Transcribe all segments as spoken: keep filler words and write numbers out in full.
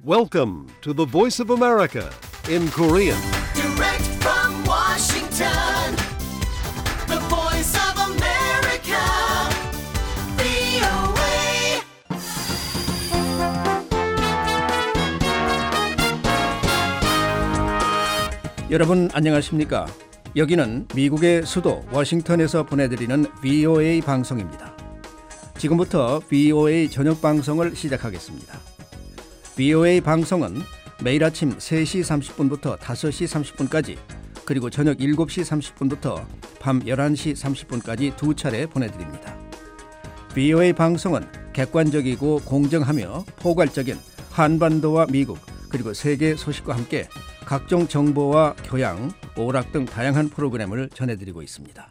Welcome to the Voice of America in Korean. Direct from Washington, the Voice of America, 브이오에이. 여러분 안녕하십니까? 여기는 미국의 수도 워싱턴에서 보내드리는 브이오에이 방송입니다. 지금부터 브이오에이 저녁 방송을 시작하겠습니다. 브이오에이 방송은 매일 아침 세 시 삼십 분부터 다섯 시 삼십 분까지 그리고 저녁 일곱 시 삼십 분부터 밤 열한 시 삼십 분까지 두 차례 보내드립니다. 브이오에이 방송은 객관적이고 공정하며 포괄적인 한반도와 미국 그리고 세계 소식과 함께 각종 정보와 교양, 오락 등 다양한 프로그램을 전해드리고 있습니다.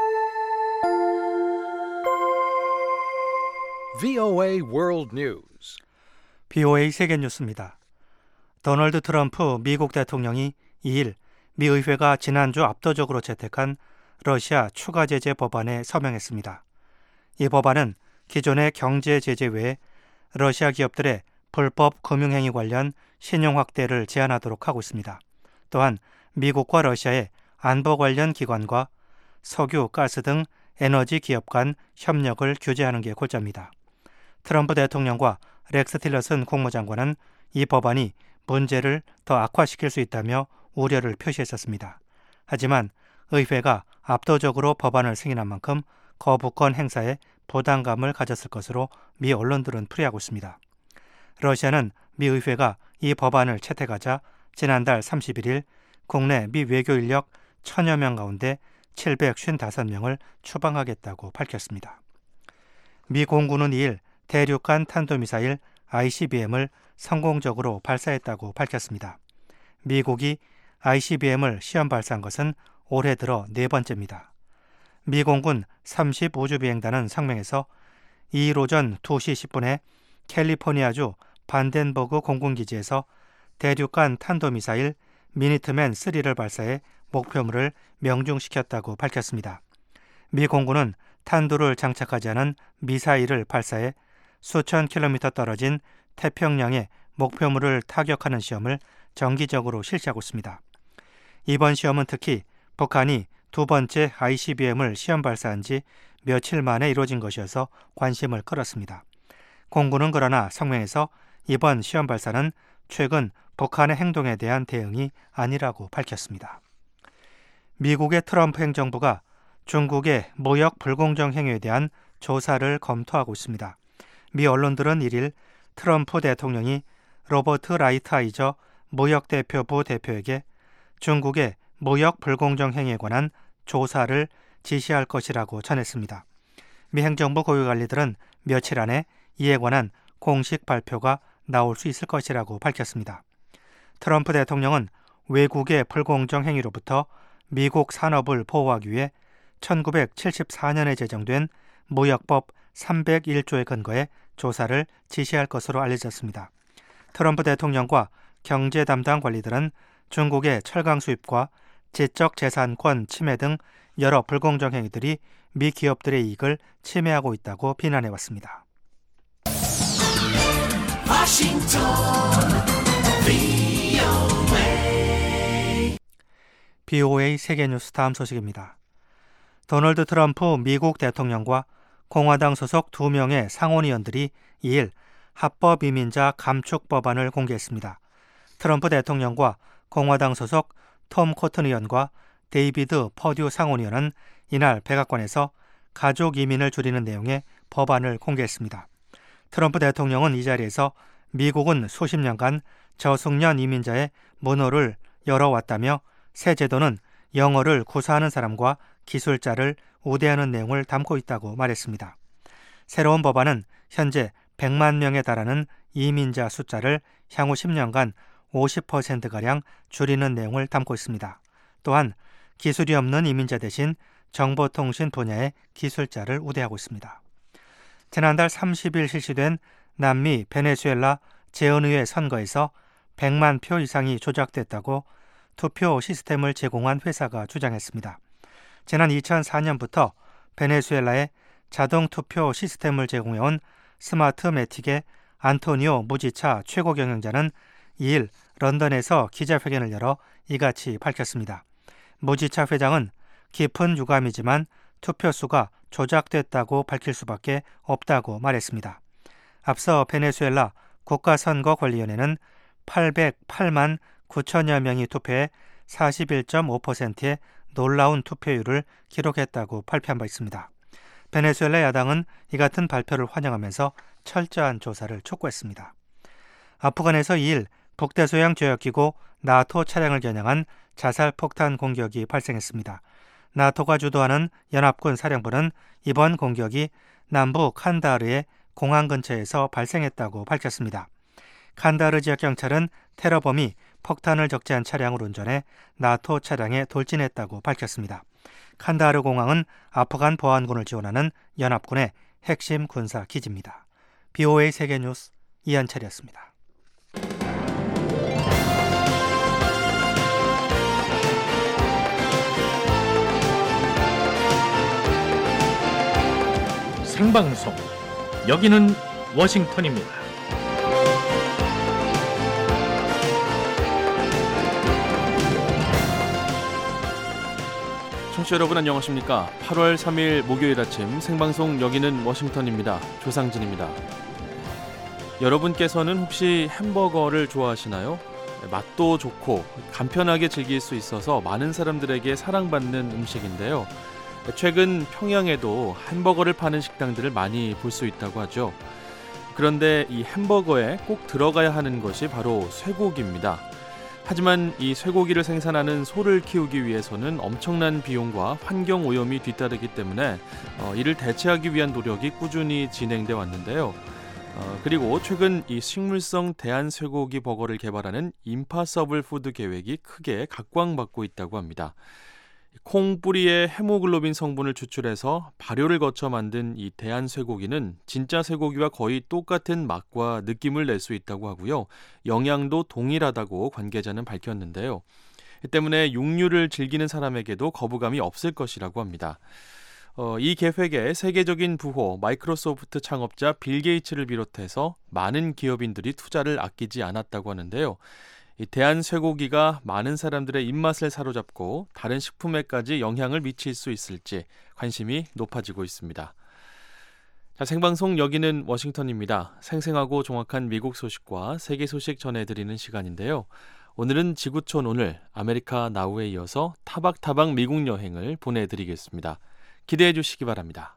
브이오에이 World News. 브이오에이 세계뉴스입니다. 도널드 트럼프 미국 대통령이 이일 미 의회가 지난주 압도적으로 채택한 러시아 추가 제재 법안에 서명했습니다. 이 법안은 기존의 경제 제재 외에 러시아 기업들의 불법 금융행위 관련 신용 확대를 제한하도록 하고 있습니다. 또한 미국과 러시아의 안보 관련 기관과 석유, 가스 등 에너지 기업 간 협력을 규제하는 게 골자입니다. 트럼프 대통령과 렉스 틸러슨 국무장관은 이 법안이 문제를 더 악화시킬 수 있다며 우려를 표시했었습니다. 하지만 의회가 압도적으로 법안을 승인한 만큼 거부권 행사에 부담감을 가졌을 것으로 미 언론들은 풀이하고 있습니다. 러시아는 미 의회가 이 법안을 채택하자 지난달 삼십일일 국내 미 외교 인력 천여 명 가운데 칠백오십오 명을 추방하겠다고 밝혔습니다. 미 공군은 이일 대륙간 탄도미사일 아이씨비엠을 성공적으로 발사했다고 밝혔습니다. 미국이 아이씨비엠을 시험 발사한 것은 올해 들어 네 번째입니다. 미 공군 삼십오 주 비행단은 성명에서 이일 오전 두 시 십 분에 캘리포니아주 반덴버그 공군기지에서 대륙간 탄도미사일 미니트맨 쓰리를 발사해 목표물을 명중시켰다고 밝혔습니다. 미 공군은 탄두를 장착하지 않은 미사일을 발사해 수천 킬로미터 떨어진 태평양의 목표물을 타격하는 시험을 정기적으로 실시하고 있습니다. 이번 시험은 특히 북한이 두 번째 아이씨비엠을 시험 발사한 지 며칠 만에 이루어진 것이어서 관심을 끌었습니다. 공군은 그러나 성명에서 이번 시험 발사는 최근 북한의 행동에 대한 대응이 아니라고 밝혔습니다. 미국의 트럼프 행정부가 중국의 무역 불공정 행위에 대한 조사를 검토하고 있습니다. 미 언론들은 일일 트럼프 대통령이 로버트 라이트아이저 무역대표부 대표에게 중국의 무역 불공정 행위에 관한 조사를 지시할 것이라고 전했습니다. 미 행정부 고위관리들은 며칠 안에 이에 관한 공식 발표가 나올 수 있을 것이라고 밝혔습니다. 트럼프 대통령은 외국의 불공정 행위로부터 미국 산업을 보호하기 위해 천구백칠십사 년에 제정된 무역법 삼백일 조에 근거해 조사를 지시할 것으로 알려졌습니다. 트럼프 대통령과 경제 담당 관리들은 중국의 철강 수입과 지적 재산권 침해 등 여러 불공정 행위들이 미 기업들의 이익을 침해하고 있다고 비난해왔습니다. 워싱턴 브이오에이. 브이오에이 세계뉴스 다음 소식입니다. 도널드 트럼프 미국 대통령과 공화당 소속 두 명의 상원의원들이 이일 합법 이민자 감축 법안을 공개했습니다. 트럼프 대통령과 공화당 소속 톰 코튼 의원과 데이비드 퍼듀 상원의원은 이날 백악관에서 가족 이민을 줄이는 내용의 법안을 공개했습니다. 트럼프 대통령은 이 자리에서 미국은 수십 년간 저숙련 이민자의 문호를 열어왔다며 새 제도는 영어를 구사하는 사람과 기술자를 우대하는 내용을 담고 있다고 말했습니다. 새로운 법안은 현재 백만 명에 달하는 이민자 숫자를 향후 십 년간 오십 퍼센트가량 줄이는 내용을 담고 있습니다. 또한 기술이 없는 이민자 대신 정보통신 분야의 기술자를 우대하고 있습니다. 지난달 삼십일 실시된 남미 베네수엘라 재헌의회 선거에서 백만 표 이상이 조작됐다고 투표 시스템을 제공한 회사가 주장했습니다. 지난 이천사 년부터 베네수엘라에 자동 투표 시스템을 제공해온 스마트매틱의 안토니오 무지차 최고 경영자는 이일 런던에서 기자회견을 열어 이같이 밝혔습니다. 무지차 회장은 깊은 유감이지만 투표수가 조작됐다고 밝힐 수밖에 없다고 말했습니다. 앞서 베네수엘라 국가선거관리위원회는 팔백팔만 구천여 명이 투표해 사십일 점 오 퍼센트의 놀라운 투표율을 기록했다고 발표한 바 있습니다. 베네수엘라 야당은 이 같은 발표를 환영하면서 철저한 조사를 촉구했습니다. 아프간에서 이일 북대서양 조약기구 나토 차량을 겨냥한 자살폭탄 공격이 발생했습니다. 나토가 주도하는 연합군 사령부는 이번 공격이 남부 칸다하르의 공항 근처에서 발생했다고 밝혔습니다. 칸다하르 지역 경찰은 테러범이 폭탄을 적재한 차량을 운전해 나토 차량에 돌진했다고 밝혔습니다. 칸다하르 공항은 아프간 보안군을 지원하는 연합군의 핵심 군사 기지입니다. 비오에이 세계뉴스 이한철이었습니다. 생방송 여기는 워싱턴입니다. 청취자 여러분 안녕하십니까? 팔월 삼일 목요일 아침 생방송 여기는 워싱턴입니다. 조상진입니다. 여러분께서는 혹시 햄버거를 좋아하시나요? 맛도 좋고 간편하게 즐길 수 있어서 많은 사람들에게 사랑받는 음식인데요. 최근 평양에도 햄버거를 파는 식당들을 많이 볼 수 있다고 하죠. 그런데 이 햄버거에 꼭 들어가야 하는 것이 바로 쇠고기입니다. 하지만 이 쇠고기를 생산하는 소를 키우기 위해서는 엄청난 비용과 환경 오염이 뒤따르기 때문에 어, 이를 대체하기 위한 노력이 꾸준히 진행돼 왔는데요. 어, 그리고 최근 이 식물성 대한 쇠고기 버거를 개발하는 임파서블 푸드 계획이 크게 각광받고 있다고 합니다. 콩 뿌리에 헤모글로빈 성분을 추출해서 발효를 거쳐 만든 이 대한 쇠고기는 진짜 쇠고기와 거의 똑같은 맛과 느낌을 낼 수 있다고 하고요. 영양도 동일하다고 관계자는 밝혔는데요. 때문에 육류를 즐기는 사람에게도 거부감이 없을 것이라고 합니다. 어, 이 계획에 세계적인 부호 마이크로소프트 창업자 빌 게이츠를 비롯해서 많은 기업인들이 투자를 아끼지 않았다고 하는데요. 이 대한 쇠고기가 많은 사람들의 입맛을 사로잡고 다른 식품에까지 영향을 미칠 수 있을지 관심이 높아지고 있습니다. 자, 생방송 여기는 워싱턴입니다. 생생하고 정확한 미국 소식과 세계 소식 전해드리는 시간인데요. 오늘은 지구촌 오늘 아메리카 나우에 이어서 타박타박 미국 여행을 보내드리겠습니다. 기대해 주시기 바랍니다.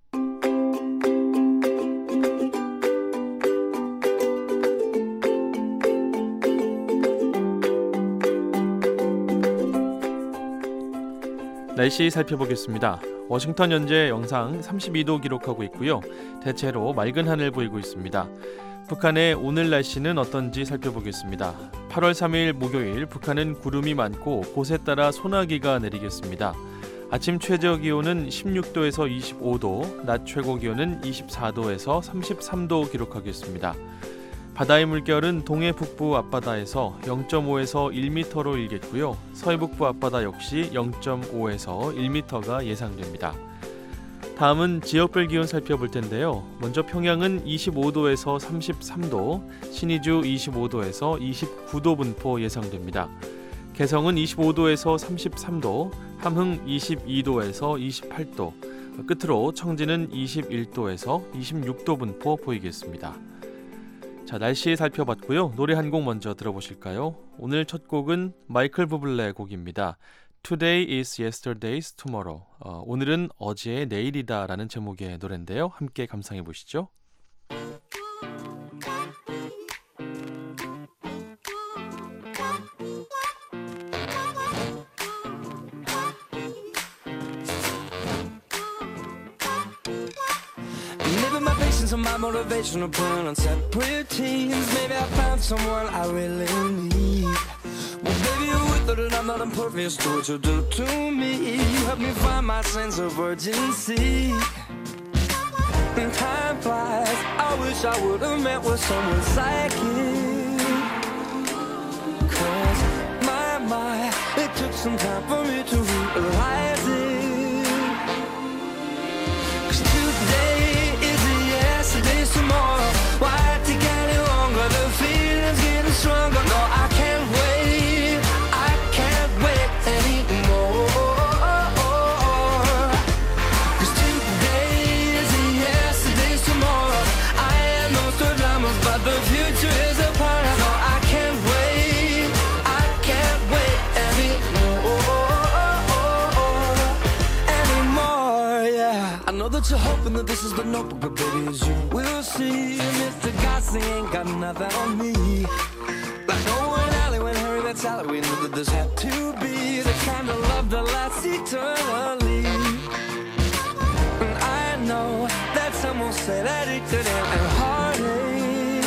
날씨 살펴보겠습니다. 워싱턴 현재 영상 삼십이 도 기록하고 있고요. 대체로 맑은 하늘 보이고 있습니다. 북한의 오늘 날씨는 어떤지 살펴보겠습니다. 팔월 삼일 목요일 북한은 구름이 많고 곳에 따라 소나기가 내리겠습니다. 아침 최저 기온은 십육 도에서 이십오 도, 낮 최고 기온은 이십사 도에서 삼십삼 도 기록하겠습니다. 바다의 물결은 동해 북부 앞바다에서 영 점 오에서 일 미터로 일겠고요. 서해북부 앞바다 역시 영 점 오에서 일 미터가 예상됩니다. 다음은 지역별 기온 살펴볼 텐데요. 먼저 평양은 이십오 도에서 삼십삼 도, 신의주 이십오 도에서 이십구 도 분포 예상됩니다. 개성은 이십오 도에서 삼십삼 도, 함흥 이십이 도에서 이십팔 도, 끝으로 청진은 이십일 도에서 이십육 도 분포 보이겠습니다. 자, 날씨 살펴봤고요. 노래 한 곡 먼저 들어보실까요? 오늘 첫 곡은 마이클 부블레 곡입니다. Today is yesterday's tomorrow. 어, 오늘은 어제의 내일이다 라는 제목의 노래인데요. 함께 감상해 보시죠. So my motivation will put on separate teams. Maybe I found someone I really need. Well, baby, you're with her and I'm not impervious to what you do to me. You help me find my sense of urgency. And time flies. I wish I would have met with someone like you. Cause my, my, it took some time for me to realize it. Cause today today's tomorrow. Why together? that you're hoping that this is the notebook, but baby, as you will see, Mister Gossing ain't got nothing on me. Like Owen Alley when Harry met Sally, we knew that this had to be the kind of love that lasts eternally. And I know that some will say that it could end in heartache,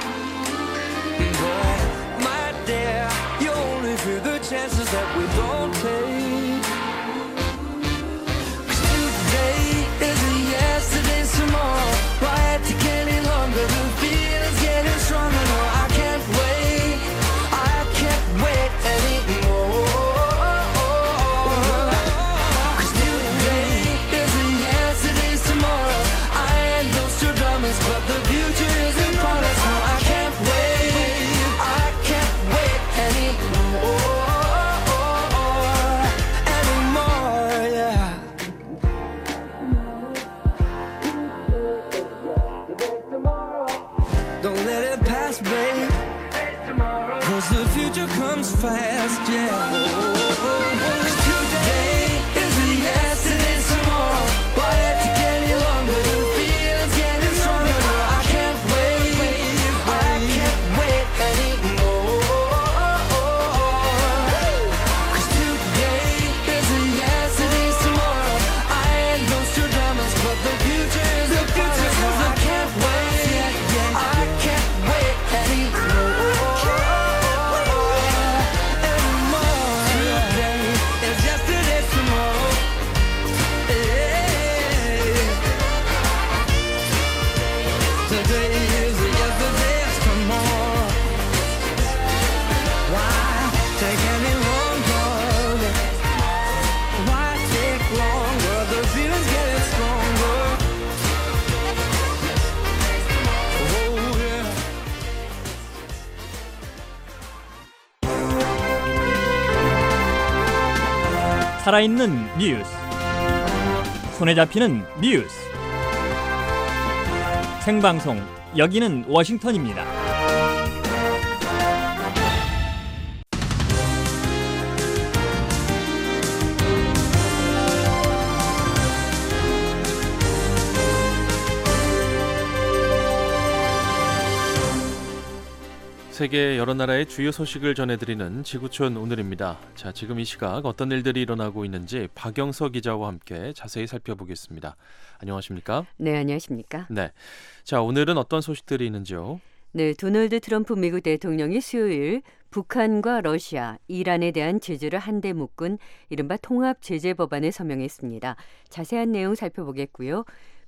but my dear, you only fear the chances that we don't take. 'Cause today isn't yesterday's tomorrow. Why have to get any longer? The feeling's getting stronger. No, I can't wait. I can't wait anymore. 'Cause today isn't yesterday's tomorrow. I ain't those two dummies, but the future isn't promised. No, I can't wait. I can't wait anymore. Anymore, yeah. Don't let it pass, babe, 'cause the future comes fast, yeah. Today isn't yesterday's tomorrow. Why have to get any longer? The feeling's getting stronger. No, I can't wait. I can't wait anymore. 'Cause today isn't yesterday's tomorrow. I ain't those two diamonds, but the future is the future. I can't wait. I can't wait anymore. Anymore. Today is yesterday's tomorrow. Yeah. Today is yesterday's tomorrow. Why take any longer? Why take longer? The feeling's getting stronger. Oh yeah. 살아있는 뉴스, 손에 잡히는 뉴스, 생방송, 여기는 워싱턴입니다. 세계 여러 나라의 주요 소식을 전해드리는 지구촌 오늘입니다. 자, 지금 이 시각 어떤 일들이 일어나고 있는지 박영서 기자와 함께 자세히 살펴보겠습니다. 안녕하십니까? 네, 안녕하십니까? 네. 자, 오늘은 어떤 소식들이 있는지요? 네, 도널드 트럼프 미국 대통령이 수요일 북한과 러시아, 이란에 대한 제재를 한데 묶은 이른바 통합 제재 법안에 서명했습니다. 자세한 내용 살펴보겠고요.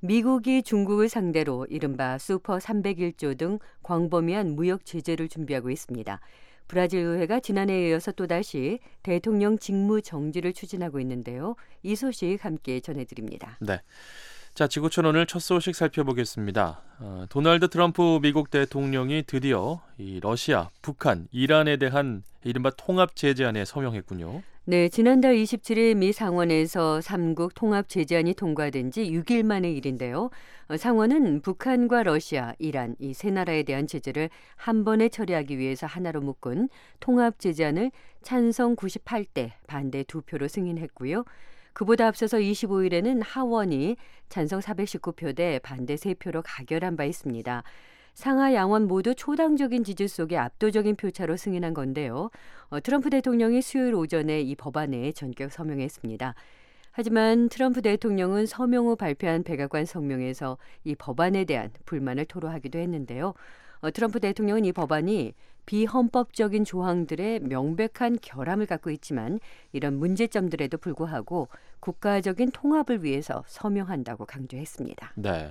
미국이 중국을 상대로 이른바 슈퍼 삼백일조 등 광범위한 무역 제재를 준비하고 있습니다. 브라질 의회가 지난해에 이어서 또다시 대통령 직무 정지를 추진하고 있는데요. 이 소식 함께 전해드립니다. 네. 자, 지구촌 오늘 첫 소식 살펴보겠습니다. 어, 도널드 트럼프 미국 대통령이 드디어 이 러시아, 북한, 이란에 대한 이른바 통합 제재안에 서명했군요. 네, 지난달 이십칠일 미 상원에서 삼국 통합 제재안이 통과된 지 육 일 만의 일인데요. 어, 상원은 북한과 러시아, 이란 이 세 나라에 대한 제재를 한 번에 처리하기 위해서 하나로 묶은 통합 제재안을 찬성 구십팔 대, 반대 두 표로 승인했고요. 그보다 앞서서 이십오일에는 하원이 찬성 사백십구 표 대 반대 세 표로 가결한 바 있습니다. 상하 양원 모두 초당적인 지지 속에 압도적인 표차로 승인한 건데요. 어, 트럼프 대통령이 수요일 오전에 이 법안에 전격 서명했습니다. 하지만 트럼프 대통령은 서명 후 발표한 백악관 성명에서 이 법안에 대한 불만을 토로하기도 했는데요. 어, 트럼프 대통령은 이 법안이 비헌법적인 조항들의 명백한 결함을 갖고 있지만 이런 문제점들에도 불구하고 국가적인 통합을 위해서 서명한다고 강조했습니다. 네,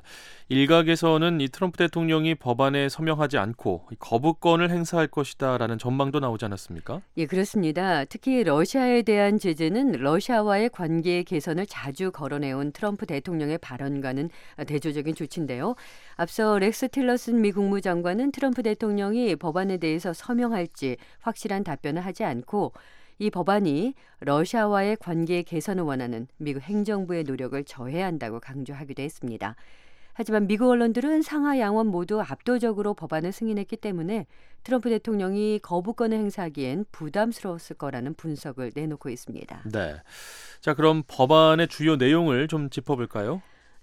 일각에서는 이 트럼프 대통령이 법안에 서명하지 않고 거부권을 행사할 것이다라는 전망도 나오지 않았습니까? 예, 그렇습니다. 특히 러시아에 대한 제재는 러시아와의 관계 개선을 자주 거론해온 트럼프 대통령의 발언과는 대조적인 조치인데요. 앞서 렉스 틸러슨 미 국무장관은 트럼프 대통령이 법안에 대해서 서명할지 확실한 답변을 하지 않고 이 법안이 러시아와의 관계 개선을 원하는 미국 행정부의 노력을 저해한다고 강조하기도 했습니다. 하지만 미국 언론들은 상하 양원 모두 압도적으로 법안을 승인했기 때문에 트럼프 대통령이 거부권을 행사하기엔 부담스러웠을 거라는 분석을 내놓고 있습니다. 네. 자, 그럼 법안의 주요 내용을 좀 짚어볼까요?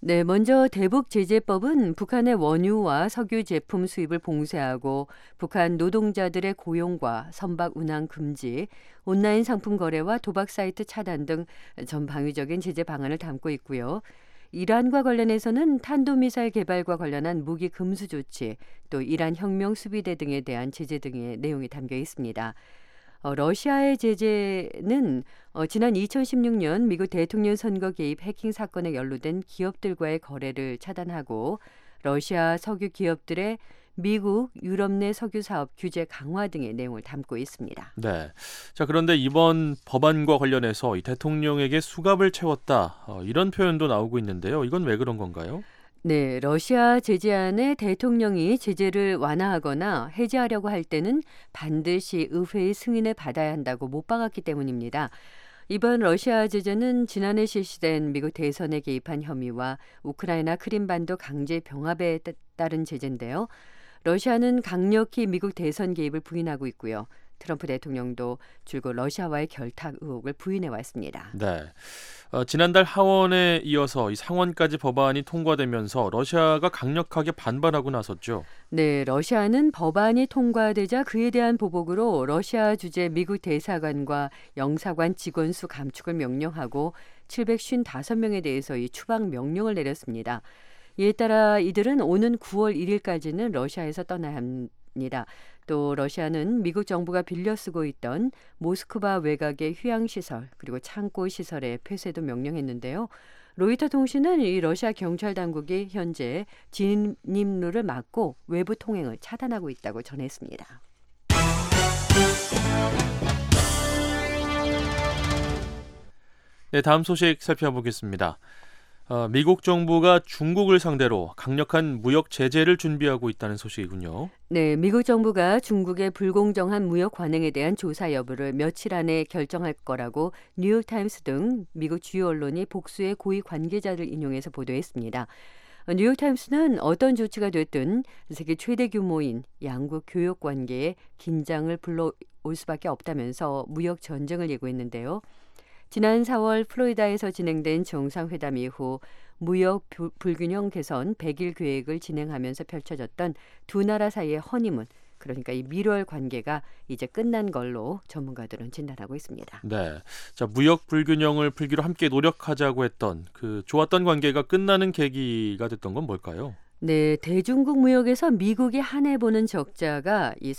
네, 먼저 대북 제재법은 북한의 원유와 석유 제품 수입을 봉쇄하고 북한 노동자들의 고용과 선박 운항 금지, 온라인 상품 거래와 도박 사이트 차단 등 전방위적인 제재 방안을 담고 있고요. 이란과 관련해서는 탄도미사일 개발과 관련한 무기 금수 조치, 또 이란 혁명 수비대 등에 대한 제재 등의 내용이 담겨 있습니다. 어, 러시아의 제재는 어, 지난 이천십육 년 미국 대통령 선거 개입 해킹 사건에 연루된 기업들과의 거래를 차단하고 러시아 석유 기업들의 미국, 유럽 내 석유 사업 규제 강화 등의 내용을 담고 있습니다. 네. 자, 그런데 이번 법안과 관련해서 이 대통령에게 수갑을 채웠다. 어, 이런 표현도 나오고 있는데요. 이건 왜 그런 건가요? 네, 러시아 제재안에 대통령이 제재를 완화하거나 해제하려고 할 때는 반드시 의회의 승인을 받아야 한다고 못 박았기 때문입니다. 이번 러시아 제재는 지난해 실시된 미국 대선에 개입한 혐의와 우크라이나 크림반도 강제 병합에 따른 제재인데요. 러시아는 강력히 미국 대선 개입을 부인하고 있고요. 트럼프 대통령도 줄곧 러시아와의 결탁 의혹을 부인해 왔습니다. 네. 어, 지난달 하원에 이어서 이 상원까지 법안이 통과되면서 러시아가 강력하게 반발하고 나섰죠. 네, 러시아는 법안이 통과되자 그에 대한 보복으로 러시아 주재 미국 대사관과 영사관 직원 수 감축을 명령하고 칠백오십오 명에 대해서 이 추방 명령을 내렸습니다. 이에 따라 이들은 오는 구월 일일까지는 러시아에서 떠나야 합니다. 또 러시아는 미국 정부가 빌려 쓰고 있던 모스크바 외곽의 휴양시설 그리고 창고시설의 폐쇄도 명령했는데요. 로이터 통신은 이 러시아 경찰 당국이 현재 진입로를 막고 외부 통행을 차단하고 있다고 전했습니다. 네, 다음 소식 살펴보겠습니다. 어, 미국 정부가 중국을 상대로 강력한 무역 제재를 준비하고 있다는 소식이군요. 네, 미국 정부가 중국의 불공정한 무역 관행에 대한 조사 여부를 며칠 안에 결정할 거라고 뉴욕타임스 등 미국 주요 언론이 복수의 고위 관계자를 인용해서 보도했습니다. 뉴욕타임스는 어떤 조치가 됐든 세계 최대 규모인 양국 교역 관계에 긴장을 불러올 수밖에 없다면서 무역 전쟁을 예고했는데요. 지난 사월 플로리다에서 진행된 정상회담 이후 무역 불균형 개선 백 일 계획을 진행하면서 펼쳐졌던 두 나라 사이의 허니문, 그러니까 이 밀월 관계가 이제 끝난 걸로 전문가들은 진단하고 있습니다. 네, 자 무역 불균형을 풀기로 함께 노력하자고 했던 그 좋았던 관계가 끝나는 계기가 됐던 건 뭘까요? 네, 대중국 무역에서 미국이 한 해 보는 적자가 이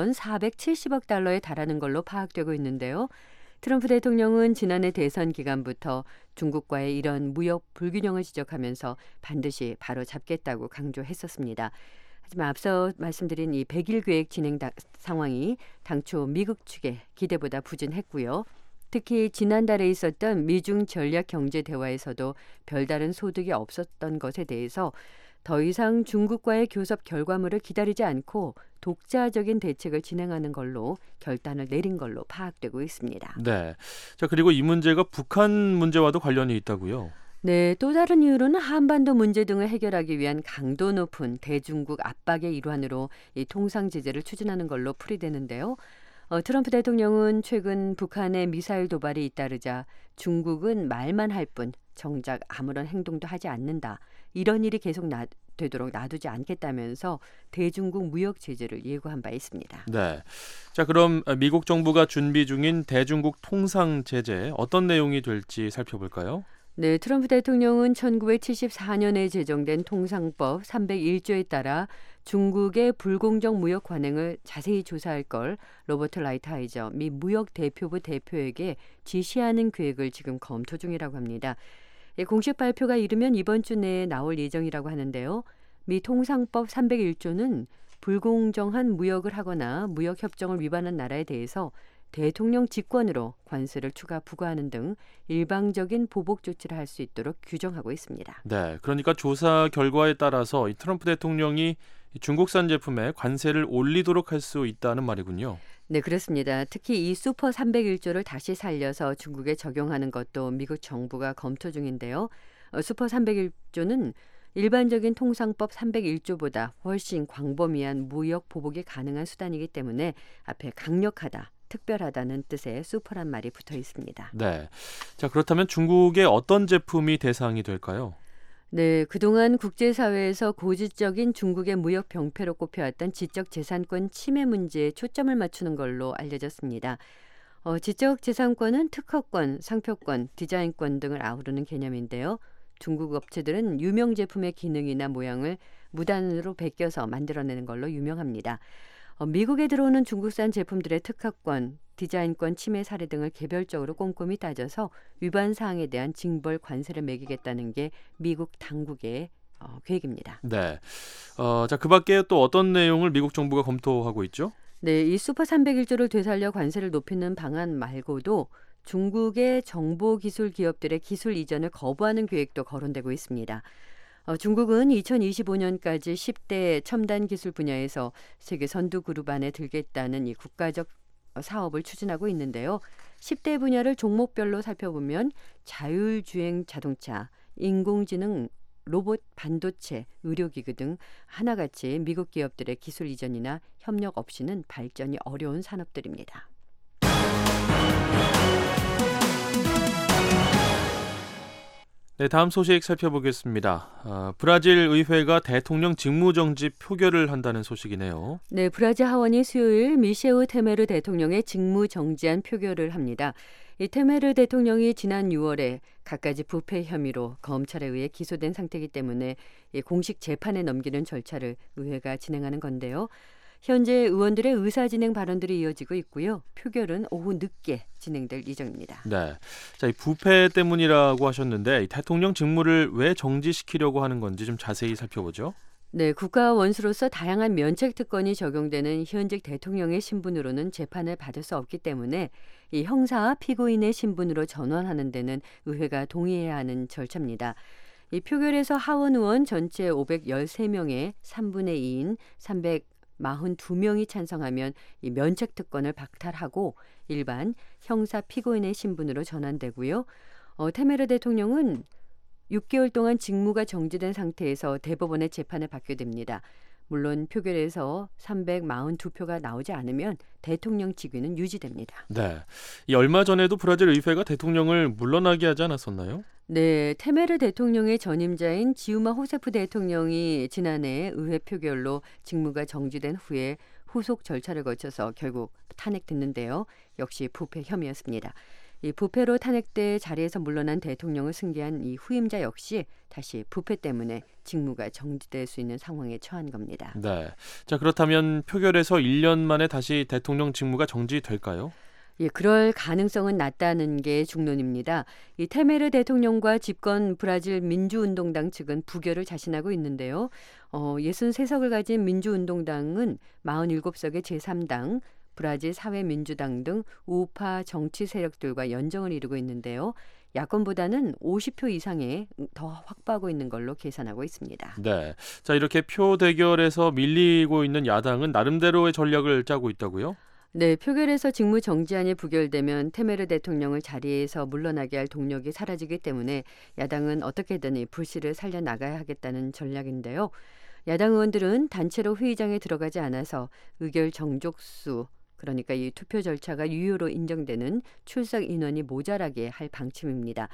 삼천사백칠십억 달러에 달하는 걸로 파악되고 있는데요. 트럼프 대통령은 지난해 대선 기간부터 중국과의 이런 무역 불균형을 지적하면서 반드시 바로 잡겠다고 강조했었습니다. 하지만 앞서 말씀드린 이 백 일 계획 진행 다, 상황이 당초 미국 측의 기대보다 부진했고요. 특히 지난달에 있었던 미중 전략 경제 대화에서도 별다른 소득이 없었던 것에 대해서 더 이상 중국과의 교섭 결과물을 기다리지 않고 독자적인 대책을 진행하는 걸로 결단을 내린 걸로 파악되고 있습니다. 네. 자, 그리고 이 문제가 북한 문제와도 관련이 있다고요? 네, 또 다른 이유로는 한반도 문제 등을 해결하기 위한 강도 높은 대중국 압박의 일환으로 이 통상 제재를 추진하는 걸로 풀이되는데요. 어, 트럼프 대통령은 최근 북한의 미사일 도발이 잇따르자 중국은 말만 할 뿐 정작 아무런 행동도 하지 않는다. 이런 일이 계속 나, 되도록 놔두지 않겠다면서 대중국 무역 제재를 예고한 바 있습니다. 네. 자, 그럼 미국 정부가 준비 중인 대중국 통상 제재 어떤 내용이 될지 살펴볼까요? 네, 트럼프 대통령은 천구백칠십사 년에 제정된 통상법 삼백일 조에 따라 중국의 불공정 무역 관행을 자세히 조사할 걸 로버트 라이트하이저 미 무역 대표부 대표에게 지시하는 계획을 지금 검토 중이라고 합니다. 공식 발표가 이르면 이번 주 내에 나올 예정이라고 하는데요. 미 통상법 삼백일 조는 불공정한 무역을 하거나 무역협정을 위반한 나라에 대해서 대통령 직권으로 관세를 추가 부과하는 등 일방적인 보복 조치를 할 수 있도록 규정하고 있습니다. 네, 그러니까 조사 결과에 따라서 이 트럼프 대통령이 중국산 제품에 관세를 올리도록 할 수 있다는 말이군요. 네, 그렇습니다. 특히 이 슈퍼 삼백일 조를 다시 살려서 중국에 적용하는 것도 미국 정부가 검토 중인데요. 어, 슈퍼 삼백일 조는 일반적인 통상법 삼백일 조보다 훨씬 광범위한 무역 보복이 가능한 수단이기 때문에 앞에 강력하다, 특별하다는 뜻의 슈퍼란 말이 붙어 있습니다. 네. 자, 그렇다면 중국의 어떤 제품이 대상이 될까요? 네, 그동안 국제사회에서 고질적인 중국의 무역 병폐로 꼽혀왔던 지적재산권 침해 문제에 초점을 맞추는 걸로 알려졌습니다. 어, 지적재산권은 특허권, 상표권, 디자인권 등을 아우르는 개념인데요. 중국 업체들은 유명 제품의 기능이나 모양을 무단으로 베껴서 만들어내는 걸로 유명합니다. 어, 미국에 들어오는 중국산 제품들의 특허권, 디자인권 침해 사례 등을 개별적으로 꼼꼼히 따져서 위반 사항에 대한 징벌 관세를 매기겠다는 게 미국 당국의 어, 계획입니다. 네. 어, 자, 그 밖에 또 어떤 내용을 미국 정부가 검토하고 있죠? 네, 이 슈퍼 삼백일 조를 되살려 관세를 높이는 방안 말고도 중국의 정보기술 기업들의 기술 이전을 거부하는 계획도 거론되고 있습니다. 어, 중국은 이천이십오 년까지 십 대 첨단 기술 분야에서 세계 선두 그룹 안에 들겠다는 이 국가적 사업을 추진하고 있는데요. 십 대 분야를 종목별로 살펴보면 자율주행 자동차, 인공지능, 로봇, 반도체, 의료기기 등 하나같이 미국 기업들의 기술 이전이나 협력 없이는 발전이 어려운 산업들입니다. 네, 다음 소식 살펴보겠습니다. 어, 브라질 의회가 대통령 직무정지 표결을 한다는 소식이네요. 네, 브라질 하원이 수요일 미셰우 테메르 대통령의 직무정지안 표결을 합니다. 이 테메르 대통령이 지난 유월에 갖가지 부패 혐의로 검찰에 의해 기소된 상태이기 때문에 공식 재판에 넘기는 절차를 의회가 진행하는 건데요. 현재 의원들의 의사진행 발언들이 이어지고 있고요. 표결은 오후 늦게 진행될 예정입니다. 네, 자, 이 부패 때문이라고 하셨는데 이 대통령 직무를 왜 정지시키려고 하는 건지 좀 자세히 살펴보죠. 네, 국가 원수로서 다양한 면책 특권이 적용되는 현직 대통령의 신분으로는 재판을 받을 수 없기 때문에 이 형사 피고인의 신분으로 전환하는 데는 의회가 동의해야 하는 절차입니다. 이 표결에서 하원 의원 전체 오백십삼 명의 삼분의 이인 삼백사십이 명이 찬성하면 이 면책 특권을 박탈하고 일반 형사 피고인의 신분으로 전환되고요. 어, 테메르 대통령은 육 개월 동안 직무가 정지된 상태에서 대법원의 재판을 받게 됩니다. 물론 표결에서 삼백사십이 표가 나오지 않으면 대통령 직위는 유지됩니다. 네, 이 얼마 전에도 브라질 의회가 대통령을 물러나게 하지 않았었나요? 네, 테메르 대통령의 전임자인 지우마 호세프 대통령이 지난해 의회 표결로 직무가 정지된 후에 후속 절차를 거쳐서 결국 탄핵됐는데요. 역시 부패 혐의였습니다. 이 부패로 탄핵돼 자리에서 물러난 대통령을 승계한 이 후임자 역시 다시 부패 때문에 직무가 정지될 수 있는 상황에 처한 겁니다. 네, 자, 그렇다면 표결에서 일 년 만에 다시 대통령 직무가 정지될까요? 예, 그럴 가능성은 낮다는 게 중론입니다. 이 테메르 대통령과 집권 브라질 민주운동당 측은 부결을 자신하고 있는데요. 어, 육십삼 석을 가진 민주운동당은 사십칠 석의 제삼 당, 브라질 사회민주당 등 우파 정치 세력들과 연정을 이루고 있는데요. 야권보다는 오십 표 이상에 더 확보하고 있는 걸로 계산하고 있습니다. 네, 자, 이렇게 표 대결에서 밀리고 있는 야당은 나름대로의 전략을 짜고 있다고요? 네, 표결에서 직무 정지안이 부결되면 테메르 대통령을 자리에서 물러나게 할 동력이 사라지기 때문에 야당은 어떻게든 이 불씨를 살려나가야 하겠다는 전략인데요. 야당 의원들은 단체로 회의장에 들어가지 않아서 의결 정족수, 그러니까 이 투표 절차가 유효로 인정되는 출석 인원이 모자라게 할 방침입니다.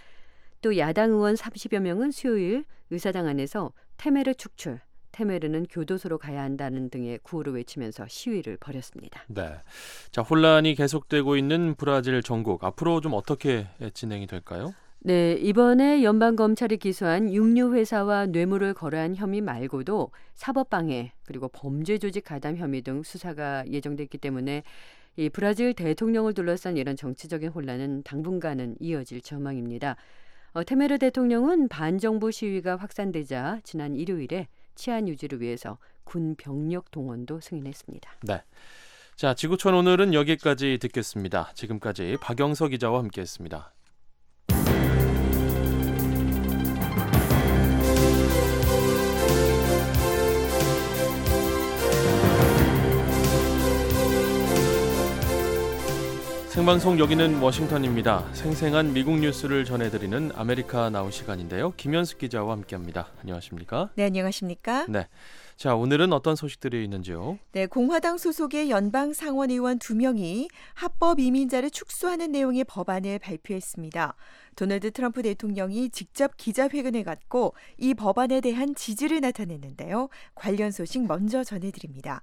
또 야당 의원 삼십여 명은 수요일 의사당 안에서 테메르 축출, 테메르는 교도소로 가야 한다는 등의 구호를 외치면서 시위를 벌였습니다. 네, 자, 혼란이 계속되고 있는 브라질 전국 앞으로 좀 어떻게 진행이 될까요? 네, 이번에 연방검찰이 기소한 육류회사와 뇌물을 거래한 혐의 말고도 사법방해 그리고 범죄조직 가담 혐의 등 수사가 예정돼 있기 때문에 이 브라질 대통령을 둘러싼 이런 정치적인 혼란은 당분간은 이어질 전망입니다. 어, 테메르 대통령은 반정부 시위가 확산되자 지난 일요일에 치안 유지를 위해서 군 병력 동원도 승인했습니다. 네, 자, 지구촌 오늘은 여기까지 듣겠습니다. 지금까지 박영서 기자와 함께했습니다. 생방송 여기는 워싱턴입니다. 생생한 미국 뉴스를 전해드리는 아메리카 나우 시간인데요. 김현숙 기자와 함께합니다. 안녕하십니까? 네, 안녕하십니까? 네, 자, 오늘은 어떤 소식들이 있는지요? 네, 공화당 소속의 연방 상원 의원 두 명이 합법 이민자를 축소하는 내용의 법안을 발표했습니다. 도널드 트럼프 대통령이 직접 기자회견을 갖고 이 법안에 대한 지지를 나타냈는데요. 관련 소식 먼저 전해드립니다.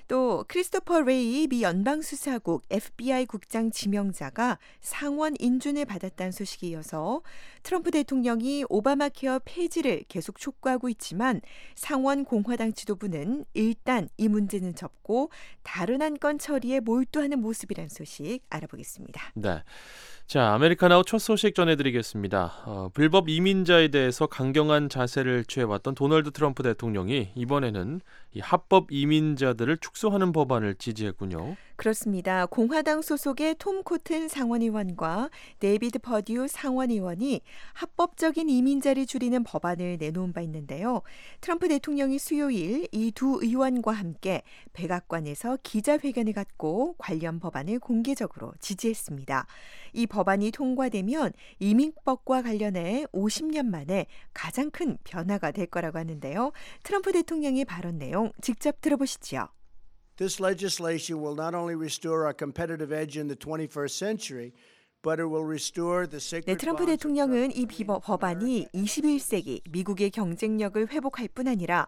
또 크리스토퍼 레이 미 연방수사국 에프비아이 국장 지명자가 상원 인준을 받았다는 소식에 이어서 트럼프 대통령이 오바마 케어 폐지를 계속 촉구하고 있지만 상원 공화당 지도부는 일단 이 문제는 접고 다른 안건 처리에 몰두하는 모습이라는 소식 알아보겠습니다. 네. 자, 아메리카나우 첫 소식 전해드리겠습니다. 어, 불법 이민자에 대해서 강경한 자세를 취해왔던 도널드 트럼프 대통령이 이번에는 이 합법 이민자들을 축소하는 법안을 지지했군요. 그렇습니다. 공화당 소속의 톰 코튼 상원의원과 데이비드 퍼듀 상원의원이 합법적인 이민자를 줄이는 법안을 내놓은 바 있는데요. 트럼프 대통령이 수요일 이 두 의원과 함께 백악관에서 기자회견을 갖고 관련 법안을 공개적으로 지지했습니다. 이 법안이 통과되면 이민법과 관련해 오십 년 만에 가장 큰 변화가 될 거라고 하는데요. 트럼프 대통령의 발언 내용 직접 들어보시죠. This legislation will not only restore our competitive edge in the twenty-first century, but it will restore the sacred 네, 트럼프 대통령은 이 비버, 법안이 이십일 세기 미국의 경쟁력을 회복할 뿐 아니라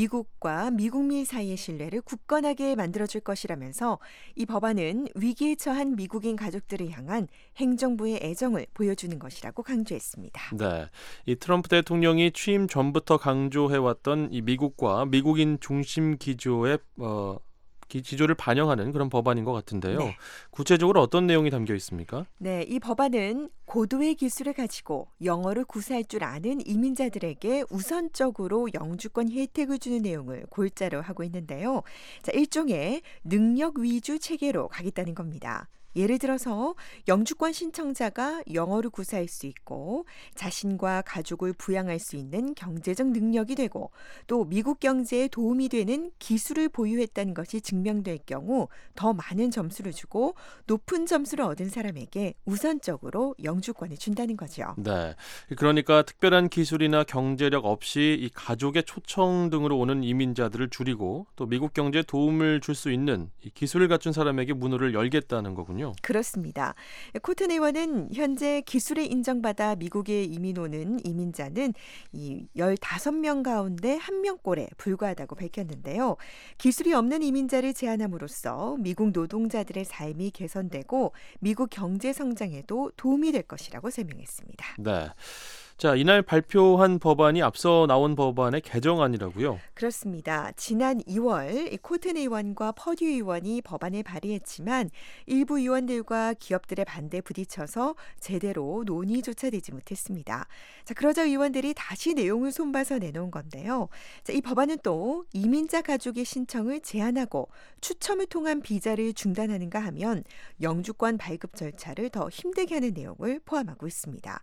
미국과 미국민 사이의 신뢰를 굳건하게 만들어줄 것이라면서 이 법안은 위기에 처한 미국인 가족들을 향한 행정부의 애정을 보여주는 것이라고 강조했습니다. 네, 이 트럼프 대통령이 취임 전부터 강조해왔던 이 미국과 미국인 중심 기조의 어, 기조를 반영하는 그런 법안인 것 같은데요. 네. 구체적으로 어떤 내용이 담겨 있습니까? 네, 이 법안은 고도의 기술을 가지고 영어를 구사할 줄 아는 이민자들에게 우선적으로 영주권 혜택을 주는 내용을 골자로 하고 있는데요. 자, 일종의 능력 위주 체계로 가겠다는 겁니다. 예를 들어서 영주권 신청자가 영어를 구사할 수 있고 자신과 가족을 부양할 수 있는 경제적 능력이 되고 또 미국 경제에 도움이 되는 기술을 보유했다는 것이 증명될 경우 더 많은 점수를 주고 높은 점수를 얻은 사람에게 우선적으로 영주권을 준다는 거죠. 네, 그러니까 특별한 기술이나 경제력 없이 이 가족의 초청 등으로 오는 이민자들을 줄이고 또 미국 경제에 도움을 줄 수 있는 이 기술을 갖춘 사람에게 문호를 열겠다는 거군요. 그렇습니다. 코튼 의원은 현재 기술에 인정받아 미국에 이민 오는 이민자는 이 열다섯 명 가운데 한 명꼴에 불과하다고 밝혔는데요. 기술이 없는 이민자를 제한함으로써 미국 노동자들의 삶이 개선되고 미국 경제 성장에도 도움이 될 것이라고 설명했습니다. 네. 자, 이날 발표한 법안이 앞서 나온 법안의 개정안이라고요? 그렇습니다. 지난 이월 코튼 의원과 퍼듀 의원이 법안을 발의했지만 일부 의원들과 기업들의 반대에 부딪혀서 제대로 논의조차 되지 못했습니다. 자, 그러자 의원들이 다시 내용을 손봐서 내놓은 건데요. 자, 이 법안은 또 이민자 가족의 신청을 제한하고 추첨을 통한 비자를 중단하는가 하면 영주권 발급 절차를 더 힘들게 하는 내용을 포함하고 있습니다.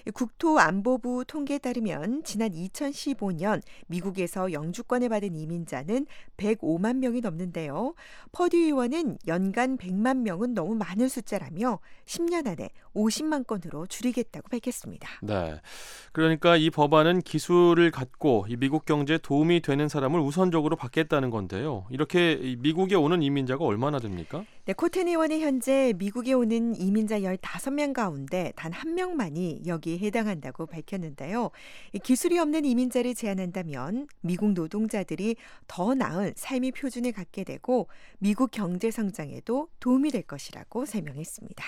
국토안보부 통계에 따르면 지난 이천십오 년 미국에서 영주권을 받은 이민자는 백오만 명이 넘는데요. 퍼듀 의원은 연간 백만 명은 너무 많은 숫자라며 십 년 안에 오십만 건으로 줄이겠다고 밝혔습니다. 네, 그러니까 이 법안은 기술을 갖고 이 미국 경제에 도움이 되는 사람을 우선적으로 받겠다는 건데요. 이렇게 미국에 오는 이민자가 얼마나 됩니까? 네, 코튼 의원이 현재 미국에 오는 이민자 열다섯 명 가운데 단 한 명만이 여기에 해당한다고 밝혔는데요. 기술이 없는 이민자를 제한한다면 미국 노동자들이 더 나은 삶의 표준을 갖게 되고 미국 경제 성장에도 도움이 될 것이라고 설명했습니다.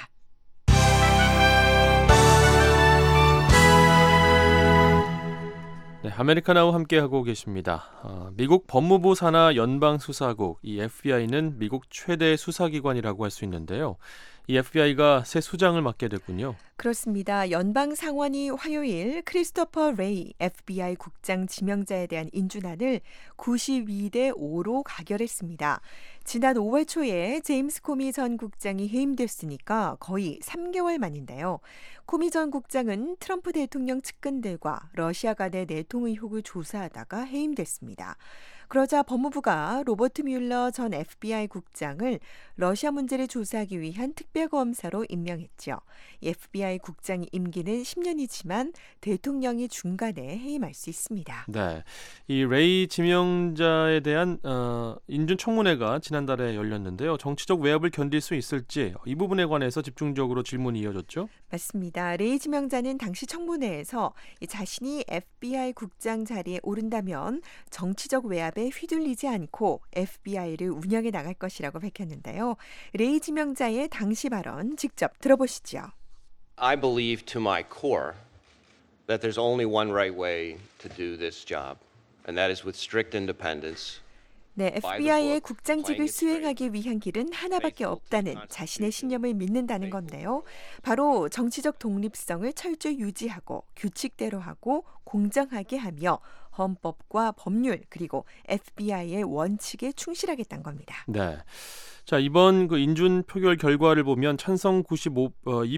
네, 아메리카나우 함께하고 계십니다. 어, 미국 법무부 산하 연방수사국, 이 에프비아이는 미국 최대 수사기관이라고 할 수 있는데요. 이 에프비아이가 새 수장을 맡게 됐군요. 그렇습니다. 연방 상원이 화요일 크리스토퍼 레이 에프비아이 국장 지명자에 대한 인준안을 구십이 대 오로 가결했습니다. 지난 오월 초에 제임스 코미 전 국장이 해임됐으니까 거의 삼 개월 만인데요. 코미 전 국장은 트럼프 대통령 측근들과 러시아 간의 내통 의혹을 조사하다가 해임됐습니다. 그러자 법무부가 로버트 뮬러 전 에프비아이 국장을 러시아 문제를 조사하기 위한 특별검사로 임명했죠. 이 에프비아이 국장 임기는 십 년이지만 대통령이 중간에 해임할 수 있습니다. 네, 이 레이 지명자에 대한 어, 인준 청문회가 지난달에 열렸는데요. 정치적 외압을 견딜 수 있을지 이 부분에 관해서 집중적으로 질문이 이어졌죠. 맞습니다. 레이 지명자는 당시 청문회에서 자신이 에프비아이 국장 자리에 오른다면 정치적 외압에 휘둘리지 않고 에프비아이를 운영해 나갈 것이라고 밝혔는데요. 레이 지명자의 당시 발언 직접 들어보시죠. I believe to my core that there's only one right way to do this job, and that is with strict independence. 네, 에프비아이의 국장직을 수행하기 위한 길은 하나밖에 없다는 자신의 신념을 믿는다는 건데요. 바로 정치적 독립성을 철저히 유지하고 규칙대로 하고 공정하게 하며 헌법과 법률 그리고 에프비아이의 원칙에 충실하겠다는 겁니다. 네. 자, 이번 그 인준 표결 결과를 보면 찬성 구십오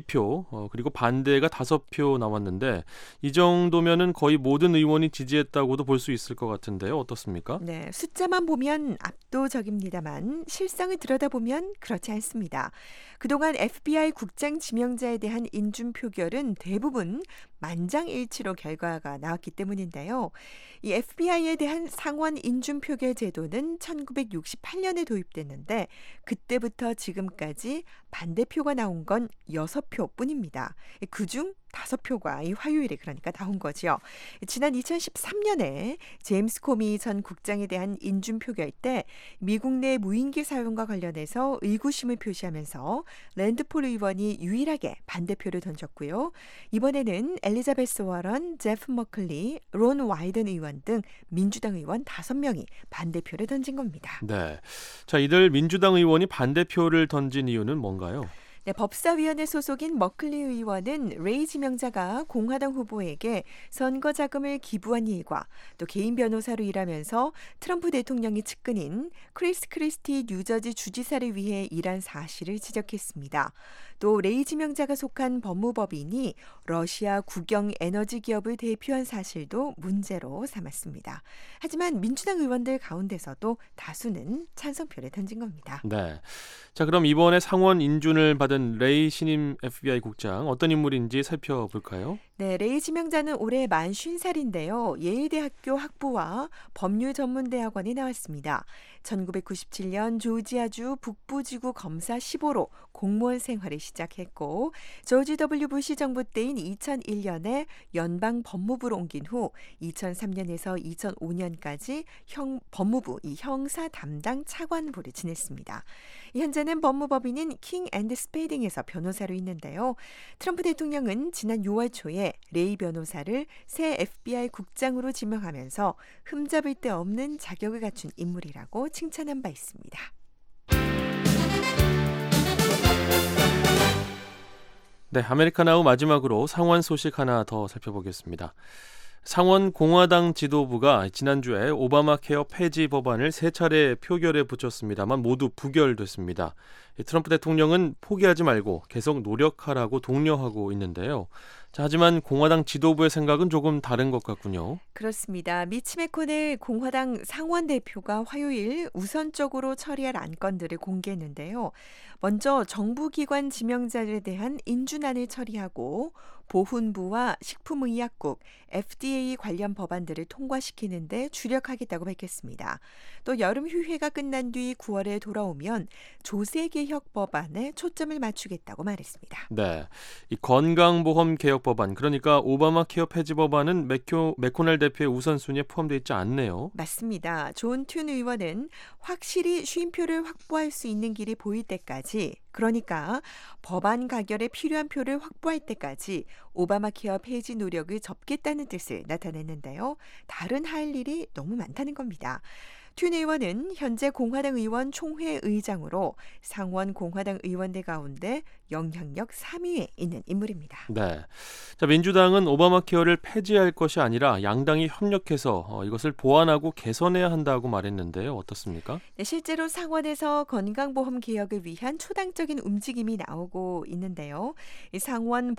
표 어, 그리고 반대가 다섯 표 나왔는데 이 정도면은 거의 모든 의원이 지지했다고도 볼 수 있을 것 같은데요. 어떻습니까? 네, 숫자만 보면 압도적입니다만 실상을 들여다보면 그렇지 않습니다. 그동안 에프비아이 국장 지명자에 대한 인준 표결은 대부분 만장일치로 결과가 나왔기 때문인데요. 이 에프비아이에 대한 상원 인준 표결 제도는 천구백육십팔 년에 도입됐는데 그때부터 지금까지 반대표가 나온 건 여섯 표뿐입니다. 그중 다섯 표가 이 화요일에 그러니까 나온 거죠. 지난 이천십삼 년에 제임스 코미 전 국장에 대한 인준 표결 때 미국 내 무인기 사용과 관련해서 의구심을 표시하면서 랜드폴 의원이 유일하게 반대표를 던졌고요. 이번에는 엘리자베스 워런, 제프 머클리, 론 와이든 의원 등 민주당 의원 다섯 명이 반대표를 던진 겁니다. 네. 자, 이들 민주당 의원이 반대표를 던진 이유는 뭔가요? 네, 법사위원회 소속인 머클리 의원은 레이 지명자가 공화당 후보에게 선거 자금을 기부한 일과 또 개인 변호사로 일하면서 트럼프 대통령의 측근인 크리스 크리스티 뉴저지 주지사를 위해 일한 사실을 지적했습니다. 또 레이 지명자가 속한 법무법인이 러시아 국영 에너지 기업을 대표한 사실도 문제로 삼았습니다. 하지만 민주당 의원들 가운데서도 다수는 찬성표를 던진 겁니다. 네. 자, 그럼 이번에 상원 인준을 받은 레이 신임 에프비아이 국장 어떤 인물인지 살펴볼까요? 네, 레이 지명자는 올해 만 쉰 살인데요. 예일대학교 학부와 법률전문대학원에 나왔습니다. 천구백구십칠 년 조지아주 북부지구 검사 십 호로 공무원 생활을 시작했고 조지 더블유 부시 정부 때인 이천일 년에 연방 법무부로 옮긴 후 이천삼 년에서 이천오 년까지 형, 법무부 이 형사 담당 차관보를 지냈습니다. 현재는 법무법인인 킹 앤드 스페이딩에서 변호사로 있는데요. 트럼프 대통령은 지난 유월 초에 레이 변호사를 새 에프비아이 국장으로 지명하면서 흠잡을 데 없는 자격을 갖춘 인물이라고 칭찬한 바 있습니다. 네, 아메리카나우 마지막으로 상원 소식 하나 더 살펴보겠습니다. 상원 공화당 지도부가 지난주에 오바마 케어 폐지 법안을 세 차례 표결에 붙였습니다만 모두 부결됐습니다. 트럼프 대통령은 포기하지 말고 계속 노력하라고 독려하고 있는데요. 자, 하지만 공화당 지도부의 생각은 조금 다른 것 같군요. 그렇습니다. 미치 매코넬 공화당 상원 대표가 화요일 우선적으로 처리할 안건들을 공개했는데요. 먼저 정부기관 지명자에 대한 인준안을 처리하고 보훈부와 식품의약국, 에프디에이 관련 법안들을 통과시키는 데 주력하겠다고 밝혔습니다. 또 여름 휴회가 끝난 뒤 구월에 돌아오면 조세개혁 법안에 초점을 맞추겠다고 말했습니다. 네, 이 건강보험 개혁 법안, 그러니까 오바마 케어 폐지 법안은 맥효, 맥코넬 대표의 우선순위에 포함되어 있지 않네요. 맞습니다. 존 튠 의원은 확실히 쉼표를 확보할 수 있는 길이 보일 때까지, 그러니까 법안 가결에 필요한 표를 확보할 때까지 오바마 케어 폐지 노력을 접겠다는 뜻을 나타냈는데요. 다른 할 일이 너무 많다는 겁니다. 튠 의원은 현재 공화당 의원 총회 의장으로 상원 공화당 의원들 가운데 영향력 삼 위에 있는 인물입니다. 네, 자, 민주당은 오바마 케어를 폐지할 것이 아니라 양당이 협력해서 어, 이것을 보완하고 개선해야 한다고 말했는데요. 어떻습니까? 네, 실제로 상원에서 건강보험 개혁을 위한 초당적인 움직임이 나오고 있는데요. 상원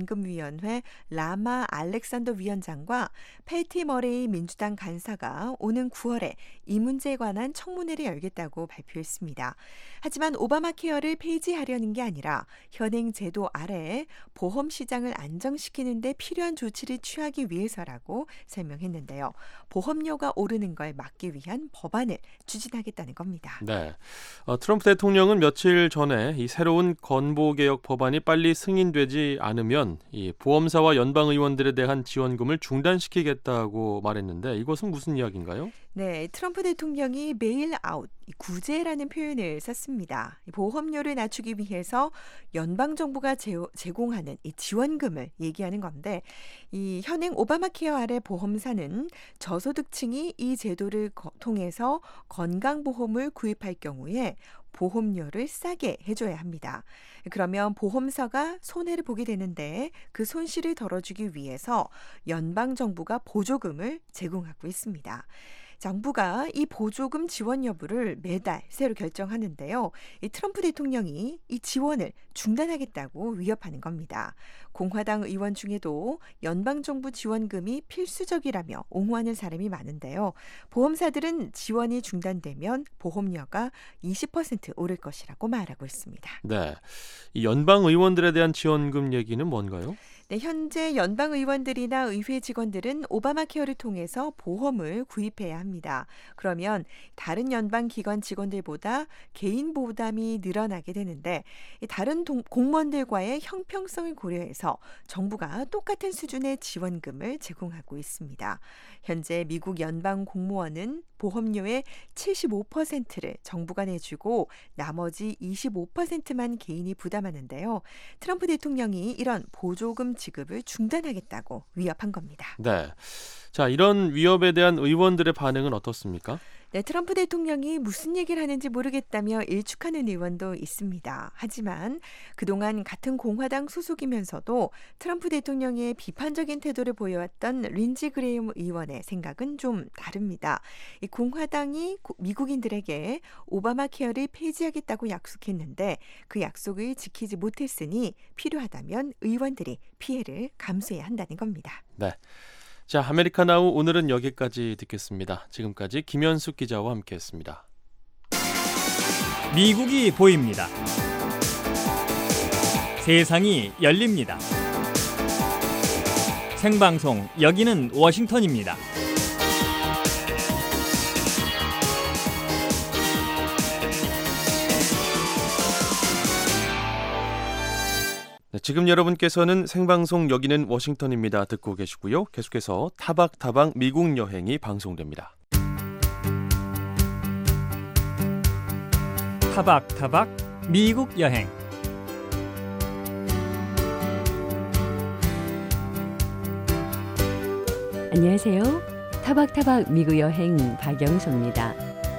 보건교육노동연금위원회 라마 알렉산더 위원장과 패티 머레이 민주당 간사가 오늘 오는 구월에 이 문제에 관한 청문회를 열겠다고 발표했습니다. 하지만 오바마 케어를 폐지하려는 게 아니라 현행 제도 아래에 보험 시장을 안정시키는 데 필요한 조치를 취하기 위해서라고 설명했는데요. 보험료가 오르는 걸 막기 위한 법안을 추진하겠다는 겁니다. 네, 어, 트럼프 대통령은 며칠 전에 이 새로운 건보개혁 법안이 빨리 승인되지 않으면 이 보험사와 연방의원들에 대한 지원금을 중단시키겠다고 말했는데 이것은 무슨 이야기인가요? 네, 트럼프 대통령이 베일아웃, 구제라는 표현을 썼습니다. 보험료를 낮추기 위해서 연방 정부가 제공하는 이 지원금을 얘기하는 건데, 이 현행 오바마 케어 아래 보험사는 저소득층이 이 제도를 통해서 건강보험을 구입할 경우에 보험료를 싸게 해줘야 합니다. 그러면 보험사가 손해를 보게 되는데 그 손실을 덜어주기 위해서 연방 정부가 보조금을 제공하고 있습니다. 정부가 이 보조금 지원 여부를 매달 새로 결정하는데요. 이 트럼프 대통령이 이 지원을 중단하겠다고 위협하는 겁니다. 공화당 의원 중에도 연방정부 지원금이 필수적이라며 옹호하는 사람이 많은데요. 보험사들은 지원이 중단되면 보험료가 이십 퍼센트 오를 것이라고 말하고 있습니다. 네, 이 연방 의원들에 대한 지원금 얘기는 뭔가요? 네, 현재 연방 의원들이나 의회 직원들은 오바마 케어를 통해서 보험을 구입해야 합니다. 그러면 다른 연방 기관 직원들보다 개인 부담이 늘어나게 되는데 다른 동, 공무원들과의 형평성을 고려해서 정부가 똑같은 수준의 지원금을 제공하고 있습니다. 현재 미국 연방 공무원은 보험료의 칠십오 퍼센트를 정부가 내주고 나머지 이십오 퍼센트만 개인이 부담하는데요. 트럼프 대통령이 이런 보조금 지급을 중단하겠다고 위협한 겁니다. 네. 자, 이런 위협에 대한 의원들의 반응은 어떻습니까? 네, 트럼프 대통령이 무슨 얘기를 하는지 모르겠다며 일축하는 의원도 있습니다. 하지만 그동안 같은 공화당 소속이면서도 트럼프 대통령의 비판적인 태도를 보여왔던 린지 그레이엄 의원의 생각은 좀 다릅니다. 이 공화당이 미국인들에게 오바마 케어를 폐지하겠다고 약속했는데 그 약속을 지키지 못했으니 필요하다면 의원들이 피해를 감수해야 한다는 겁니다. 네. 자, 아메리카나우 오늘은 여기까지 듣겠습니다. 지금까지 김현숙 기자와 함께했습니다. 미국이 보입니다. 세상이 열립니다. 생방송 여기는 워싱턴입니다. 네, 지금 여러분께서는 생방송 여기는 워싱턴입니다 듣고 계시고요. 계속해서 타박타박 미국 여행이 방송됩니다. 타박타박 미국 여행. 안녕하세요. 타박타박 미국 여행 박영수입니다.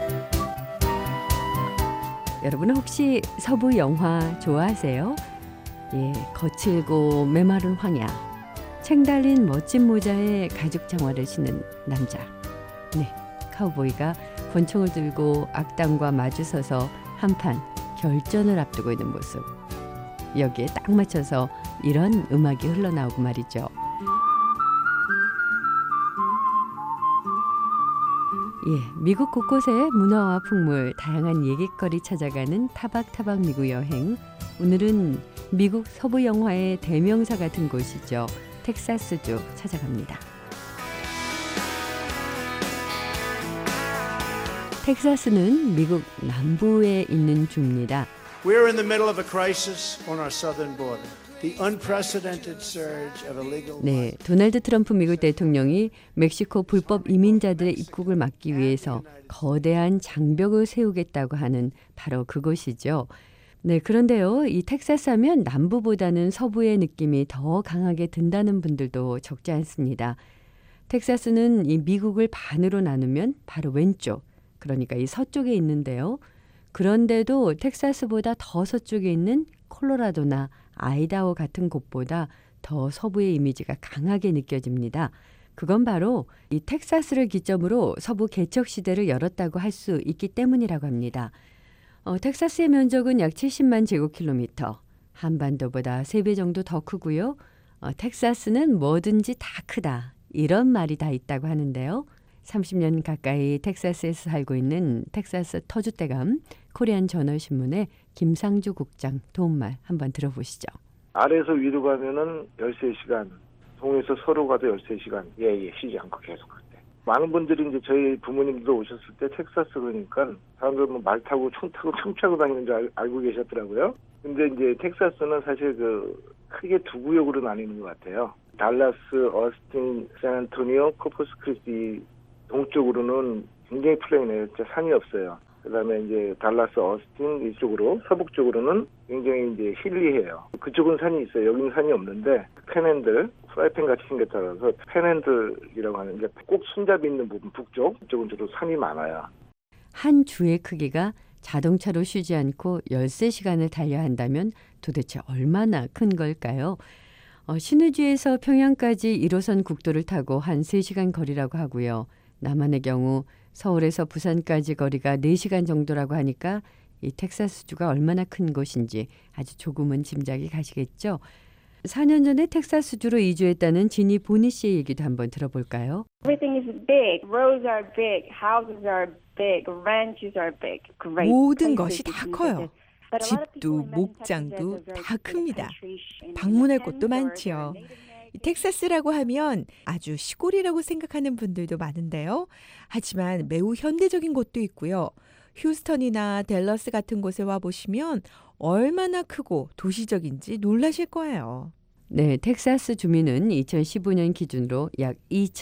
여러분 혹시 서부 영화 좋아하세요? 예, 거칠고 메마른 황야, 책 달린 멋진 모자에 가죽 장화를 신은 남자. 네, 카우보이가 권총을 들고 악당과 마주서서 한판 결전을 앞두고 있는 모습. 여기에 딱 맞춰서 이런 음악이 흘러나오고 말이죠. 예, 미국 곳곳의 문화와 풍물, 다양한 얘기거리 찾아가는 타박타박 미국 여행. 오늘은 미국 서부 영화의 대명사 같은 곳이죠. 텍사스주 찾아갑니다. 텍사스는 미국 남부에 있는 주입니다. We're in the middle of a crisis on our southern border. The unprecedented surge of illegal. 네, 도널드 트럼프 미국 대통령이 멕시코 불법 이민자들의 입국을 막기 위해서 거대한 장벽을 세우겠다고 하는 바로 그곳이죠. 네, 그런데요, 이 텍사스 하면 남부보다는 서부의 느낌이 더 강하게 든다는 분들도 적지 않습니다. 텍사스는 이 미국을 반으로 나누면 바로 왼쪽, 그러니까 이 서쪽에 있는데요. 그런데도 텍사스보다 더 서쪽에 있는 콜로라도나 아이다호 같은 곳보다 더 서부의 이미지가 강하게 느껴집니다. 그건 바로 이 텍사스를 기점으로 서부 개척 시대를 열었다고 할 수 있기 때문이라고 합니다. 어, 텍사스의 면적은 약 칠십만 제곱킬로미터, 한반도보다 세 배 정도 더 크고요. 어, 텍사스는 뭐든지 다 크다, 이런 말이 다 있다고 하는데요. 삼십 년 가까이 텍사스에서 살고 있는 텍사스 터줏대감 코리안 저널신문의 김상주 국장 도움말 한번 들어보시죠. 아래에서 위로 가면은 열세 시간, 동에서 서로 가도 열세 시간, 예, 예, 쉬지 않고 계속 그때. 많은 분들이 이제 저희 부모님도 오셨을 때 텍사스 그러니까 사람들 뭐 말 타고 총 타고 청취하고 다니는 줄 알, 알고 계셨더라고요. 근데 이제 텍사스는 사실 그 크게 두 구역으로 나뉘는 것 같아요. 달라스, 어스틴, 샌안토니오, 코퍼스 크리스티 동쪽으로는 굉장히 플레인해요. 산이 없어요. 그다음에 이제 달라스, 어스틴 이쪽으로 서북 쪽으로는 굉장히 이제 힐리해요. 그쪽은 산이 있어요. 여기는 산이 없는데 펜핸들, 프라이팬 같이 생겼다라서 펜핸들이라고 하는 게 꼭 손잡이 있는 부분 북쪽 이쪽은 주로 산이 많아요. 한 주의 크기가 자동차로 쉬지 않고 열세 시간을 달려야 한다면 도대체 얼마나 큰 걸까요? 어, 신의주에서 평양까지 일 호선 국도를 타고 한 세 시간 거리라고 하고요. 남한의 경우 서울에서 부산까지 거리가 네 시간 정도라고 하니까 이 텍사스주가 얼마나 큰 곳인지 아주 조금은 짐작이 가시겠죠. 사 년 전에 텍사스주로 이주했다는 지니 보니 씨의 얘기도 한번 들어볼까요? Everything is big. Roads are big. Houses are big. Ranches are big. Great 모든 places 것이 to 다 visit. 커요. But a lot of people 집도 imagine 목장도 Texas as a 다 very big 큽니다. country in 방문할 the 곳도 sense or 많지요. Native American 이 텍사스라고 하면 아주 시골이라고 생각하는 분들도 많은데요. 하지만 매우 현대적인 곳도 있고요. 휴스턴이나 댈러스 같은 곳에 와보시면 얼마나 크고 도시적인지 놀라실 거예요. 네, 텍사스 주민은 이천십오 년 기준으로 약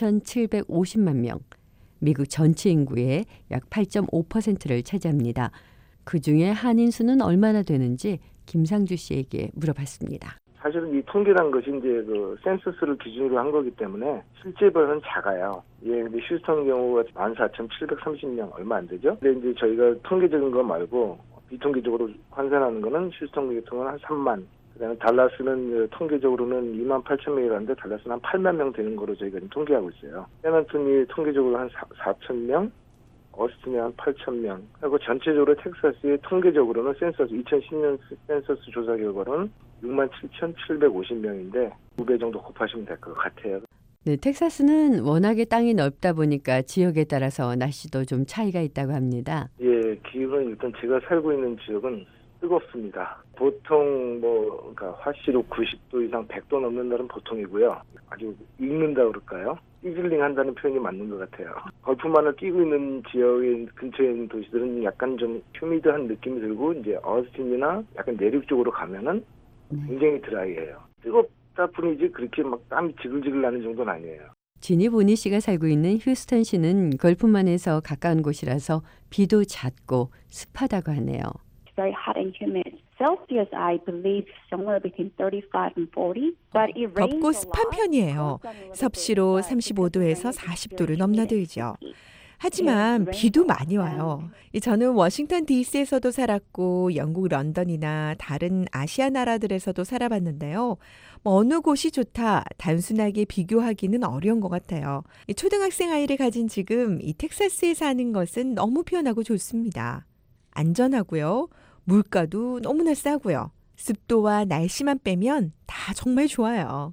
이천칠백오십만 명, 미국 전체 인구의 약 팔 점 오 퍼센트를 차지합니다. 그중에 한인 수는 얼마나 되는지 김상주 씨에게 물어봤습니다. 사실은 이 통계라는 것이 이제 그 센서스를 기준으로 한 거기 때문에 실제 벌은 작아요. 예, 근데 휴스턴 경우가 만 사천칠백삼십 명 얼마 안 되죠. 근데 이제 저희가 통계적인 거 말고 비통계적으로 환산하는 거는 휴스턴 같은 경우는 한 삼만. 그다음에 달라스는 통계적으로는 이만 팔천 명이라는데 달라스는 한 팔만 명 되는 거로 저희가 지금 통계하고 있어요. 샌안토니 통계적으로 한 사천 명, 어스틴이 한 팔천 명. 그리고 전체적으로 텍사스의 통계적으로는 센서스 이천십 년 센서스 조사 결과로는 육만 칠천칠백오십 명인데 두 배 정도 곱하시면 될 것 같아요. 네, 텍사스는 워낙에 땅이 넓다 보니까 지역에 따라서 날씨도 좀 차이가 있다고 합니다. 예, 기후는 일단 제가 살고 있는 지역은 뜨겁습니다. 보통 뭐 그러니까 화씨로 구십 도 이상 백 도 넘는 날은 보통이고요. 아주 익는다 그럴까요? 시즐링 한다는 표현이 맞는 것 같아요. 걸프만을 끼고 있는 지역의 근처에 있는 도시들은 약간 좀 휴미드한 느낌이 들고 이제 어스틴이나 약간 내륙 쪽으로 가면은 굉장히 드라이해요. 뜨겁다 뿐이지 그렇게 막 땀이 지글지글 나는 정도는 아니에요. 지니 보니 씨가 살고 있는 휴스턴시는 걸프만에서 가까운 곳이라서 비도 잦고 습하다고 하네요. very hot and humid. Celsius, I believe, somewhere between thirty-five and forty. But it rains 덥고 a 습한 lot. 편이에요. 섭씨로 삼십오 도에서 사십 도를 넘나들죠. 하지만 비도 많이 와요. 저는 워싱턴 디씨에서도 살았고 영국 런던이나 다른 아시아 나라들에서도 살아봤는데요. 뭐 어느 곳이 좋다 단순하게 비교하기는 어려운 것 같아요. 초등학생 아이를 가진 지금 이 텍사스에 사는 것은 너무 편하고 좋습니다. 안전하고요. 물가도 너무나 싸고요. 습도와 날씨만 빼면 다 정말 좋아요.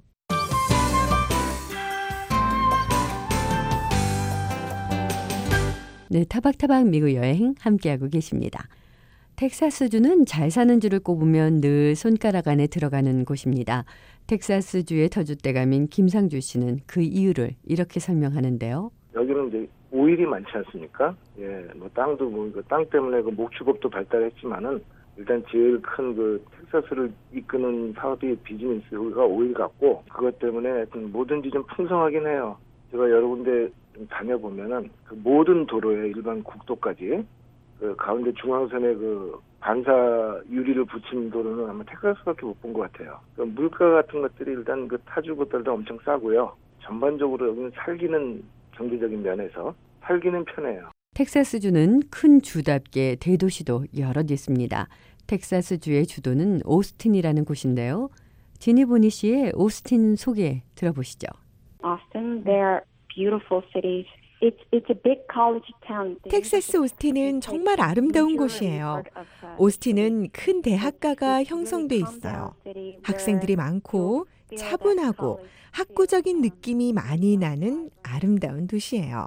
네, 타박타박 미국 여행 함께하고 계십니다. 텍사스주는 잘 사는 주를 꼽으면 늘 손가락 안에 들어가는 곳입니다. 텍사스주의 터줏대감인 김상주 씨는 그 이유를 이렇게 설명하는데요. 여기는 이제 오일이 많지 않습니까? 예, 뭐 땅도 뭐 땅 때문에 그 목축업도 발달했지만은 일단 제일 큰 그 텍사스를 이끄는 사업이 비즈니스가 오일 같고 그것 때문에 뭐든지 좀 풍성하긴 해요. 제가 여러 군데 좀 다녀보면은 그 모든 도로에 일반 국도까지 그 가운데 중앙선에 그 반사 유리를 붙인 도로는 아마 텍사스밖에 못 본 것 같아요. 그 물가 같은 것들이 일단 그 타주보다도 엄청 싸고요. 전반적으로 여기는 살기는 경제적인 면에서 살기는 편해요. 텍사스주는 큰 주답게 대도시도 여럿 있습니다. 텍사스주의 주도는 오스틴이라는 곳인데요. 지니 보니 씨의 오스틴 소개 들어보시죠. Austin, they're beautiful cities. It's it's a big college town. 텍사스 오스틴은 정말 아름다운 곳이에요. 오스틴은 큰 대학가가 형성돼 있어요. 학생들이 많고 차분하고 학구적인 느낌이 많이 나는 아름다운 도시예요.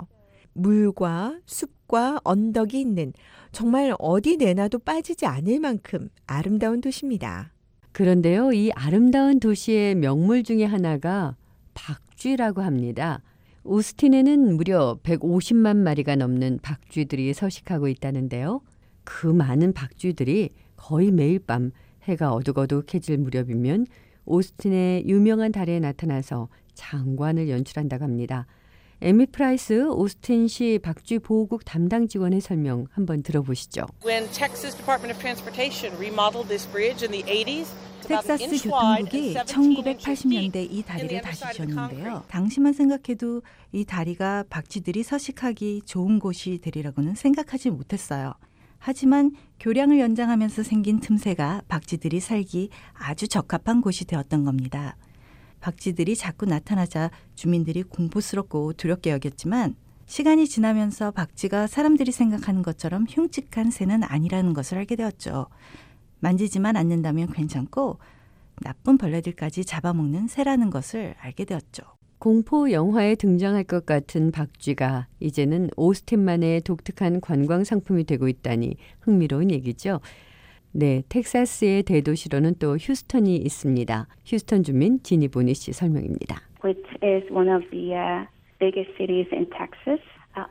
물과 숲과 언덕이 있는 정말 어디 내놔도 빠지지 않을 만큼 아름다운 도시입니다. 그런데요, 이 아름다운 도시의 명물 중에 하나가 박쥐라고 합니다. 오스틴에는 무려 백오십만 마리가 넘는 박쥐들이 서식하고 있다는데요. 그 많은 박쥐들이 거의 매일 밤 해가 어둑어둑해질 무렵이면 오스틴의 유명한 다리에 나타나서 장관을 연출한다고 합니다. 에미 프라이스 오스틴시 박쥐 보호국 담당 직원의 설명 한번 들어보시죠. When Texas Department of Transportation remodeled this bridge in the eighties, 텍사스 교통국이 천구백팔십 년대 이 다리를 다시 지었는데요. 당시만 생각해도 이 다리가 박쥐들이 서식하기 좋은 곳이 되리라고는 생각하지 못했어요. 하지만 교량을 연장하면서 생긴 틈새가 박쥐들이 살기 아주 적합한 곳이 되었던 겁니다. 박쥐들이 자꾸 나타나자 주민들이 공포스럽고 두렵게 여겼지만 시간이 지나면서 박쥐가 사람들이 생각하는 것처럼 흉측한 새는 아니라는 것을 알게 되었죠. 만지지만 않는다면 괜찮고 나쁜 벌레들까지 잡아먹는 새라는 것을 알게 되었죠. 공포 영화에 등장할 것 같은 박쥐가 이제는 오스틴만의 독특한 관광 상품이 되고 있다니 흥미로운 얘기죠. 네, 텍사스의 대도시로는 또 휴스턴이 있습니다. 휴스턴 주민 지니 보니 씨 설명입니다. Which is one of the uh, biggest cities in Texas.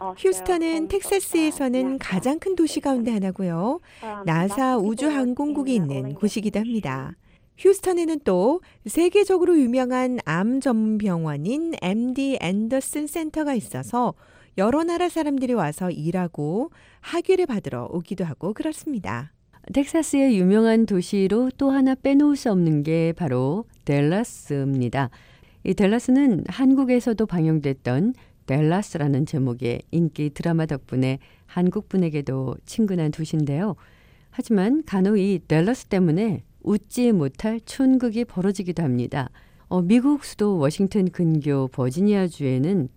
휴스턴은 텍사스에서는 가장 큰 도시 가운데 하나고요. 나사 우주항공국이 있는 곳이기도 합니다. 휴스턴에는 또 세계적으로 유명한 암 전문 병원인 엠디 앤더슨 센터가 있어서 여러 나라 사람들이 와서 일하고 학위를 받으러 오기도 하고 그렇습니다. 텍사스의 유명한 도시로 또 하나 빼놓을 수 없는 게 바로 댈러스입니다. 이 댈러스는 한국에서도 방영됐던 댈러스라는 제목의 인기 드라마 덕분에 한국 분에게도 친근한 도시인데요. 하지만 간혹 이 댈러스 때문에 웃지 못할 촌극이 벌어지기도 합니다. 어, 미국 수도 워싱턴 근교 버지니아주에는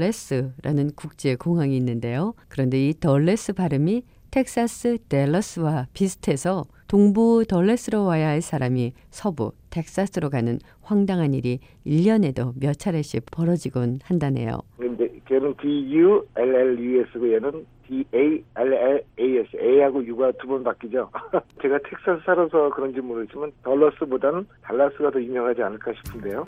덜레스라는 국제공항이 있는데요. 그런데 이 덜레스 발음이 텍사스 댈러스와 비슷해서 동부 덜레스로 와야 할 사람이 서부 텍사스로 가는 황당한 일이 일 년에도 몇 차례씩 벌어지곤 한다네요. 근데 걔는 D-U-L-L-U-S고 얘는 D-A-L-L-A-S. A하고 U가 두 번 바뀌죠. 제가 텍사스 살아서 그런지 모르지만 덜러스보다는 달라스가 더 유명하지 않을까 싶은데요.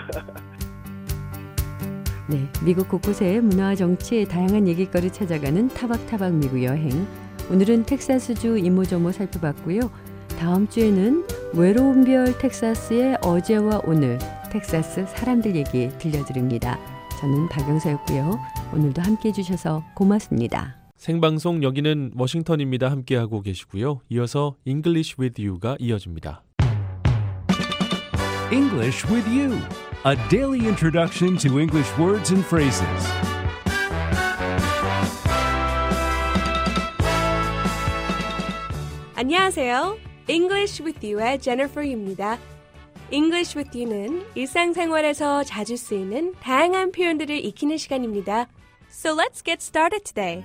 네, 미국 곳곳의 문화와 정치 다양한 얘기거리 찾아가는 타박타박 미국 여행. 오늘은 텍사스주 이모저모 살펴봤고요. 다음 주에는 외로운 별 텍사스의 어제와 오늘 텍사스 사람들 얘기 들려드립니다. 저는 박영서였고요. 오늘도 함께해 주셔서 고맙습니다. 생방송 여기는 워싱턴입니다. 함께하고 계시고요. 이어서 English with You가 이어집니다. English with You, a daily introduction to English words and phrases. 안녕하세요. English with You의 제니퍼입니다. English with You는 일상생활에서 자주 쓰이는 다양한 표현들을 익히는 시간입니다. So let's get started today.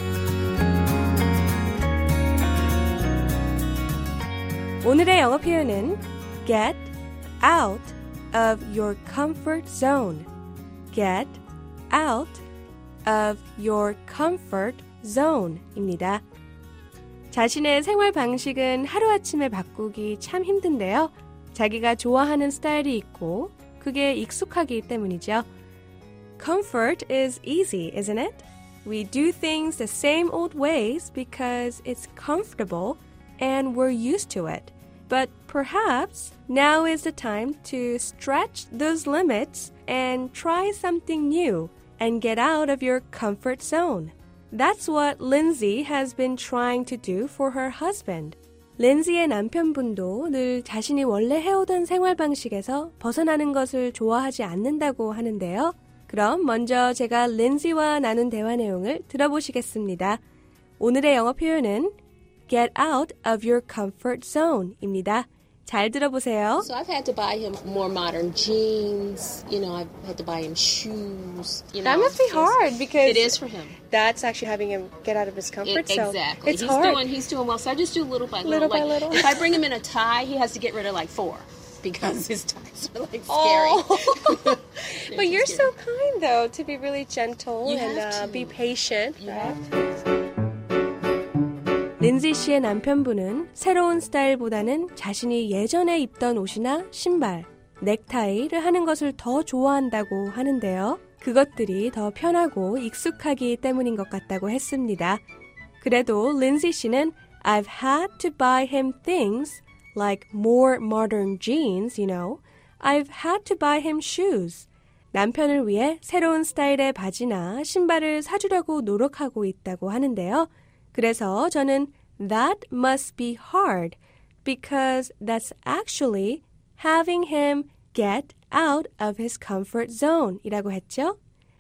오늘의 영어 표현은 get out of your comfort zone. Get out of your comfort zone입니다. 자신의 생활 방식은 하루아침에 바꾸기 참 힘든데요. 자기가 좋아하는 스타일이 있고 그게 익숙하기 때문이죠. Comfort is easy, isn't it? We do things the same old ways because it's comfortable and we're used to it. But perhaps now is the time to stretch those limits and try something new and get out of your comfort zone. That's what Lindsay has been trying to do for her husband. 린지의 남편분도 늘 자신이 원래 해오던 생활 방식에서 벗어나는 것을 좋아하지 않는다고 하는데요. 그럼 먼저 제가 린지와 나눈 대화 내용을 들어보시겠습니다. 오늘의 영어 표현은 get out of your comfort zone입니다. 잘 들어보세요. So I've had to buy him more modern jeans. You know, I've had to buy him shoes. You know, that must be hard because it is for him. That's actually having him get out of his comfort it, zone. Exactly. It's he's hard. doing he's doing well. So I just do little by little. Little by like, little. If I bring him in a tie, he has to get rid of like four. because his ties are like scary. Oh. But you're so kind though to be really gentle You and have uh, to. be patient. You right? have to. 린지 씨의 남편분은 새로운 스타일보다는 자신이 예전에 입던 옷이나 신발, 넥타이를 하는 것을 더 좋아한다고 하는데요. 그것들이 더 편하고 익숙하기 때문인 것 같다고 했습니다. 그래도 린지 씨는 I've had to buy him things like more modern jeans, you know. I've had to buy him shoes. 남편을 위해 새로운 스타일의 바지나 신발을 사주려고 노력하고 있다고 하는데요. 그래서 저는 That must be hard because that's actually having him get out of his comfort zone 이라고 했죠.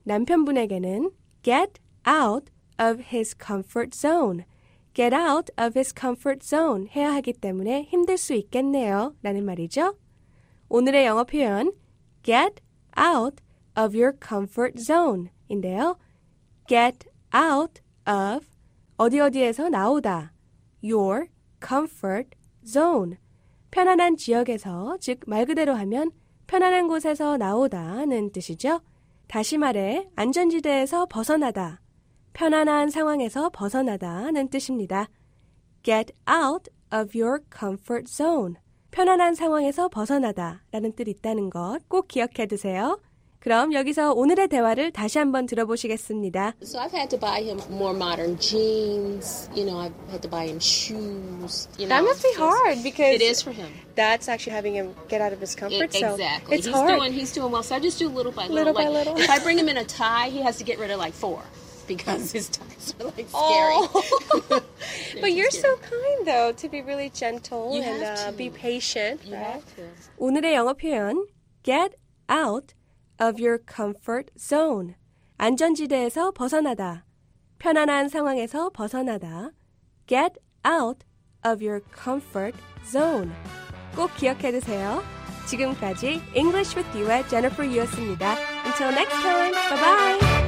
남편분에게는 get out of his comfort zone, get out of his comfort zone 해야 하기 때문에 힘들 수 있겠네요 라는 말이죠. 오늘의 영어 표현 get out of your comfort zone 인데요. get out of 어디 어디에서 나오다 your comfort zone 편안한 지역에서 즉 말 그대로 하면 편안한 곳에서 나오다는 뜻이죠. 다시 말해 안전지대에서 벗어나다 편안한 상황에서 벗어나다는 뜻입니다. get out of your comfort zone 편안한 상황에서 벗어나다 라는 뜻이 있다는 것 꼭 기억해 두세요. 그럼 여기서 오늘의 대화를 다시 한번 들어보시겠습니다. So I've had to buy him more modern jeans. You know, I've had to buy him shoes. You know, That must be just- hard because it is for him. That's actually having him get out of his comfort It- zone. exactly. It's he's hard. doing he's doing well. So I just do little by little. Little by Like, little. If I bring him in a tie, he has to get rid of like four because his ties are like scary. Oh. But you're so kind though to be really gentle You and have uh, to. be patient. You right? have to. 오늘의 영어 표현 get out of your comfort zone 안전지대에서 벗어나다 편안한 상황에서 벗어나다 get out of your comfort zone 꼭 기억해 두세요. 지금까지 English with You의 Jennifer Yu였습니다. Until next time, bye bye.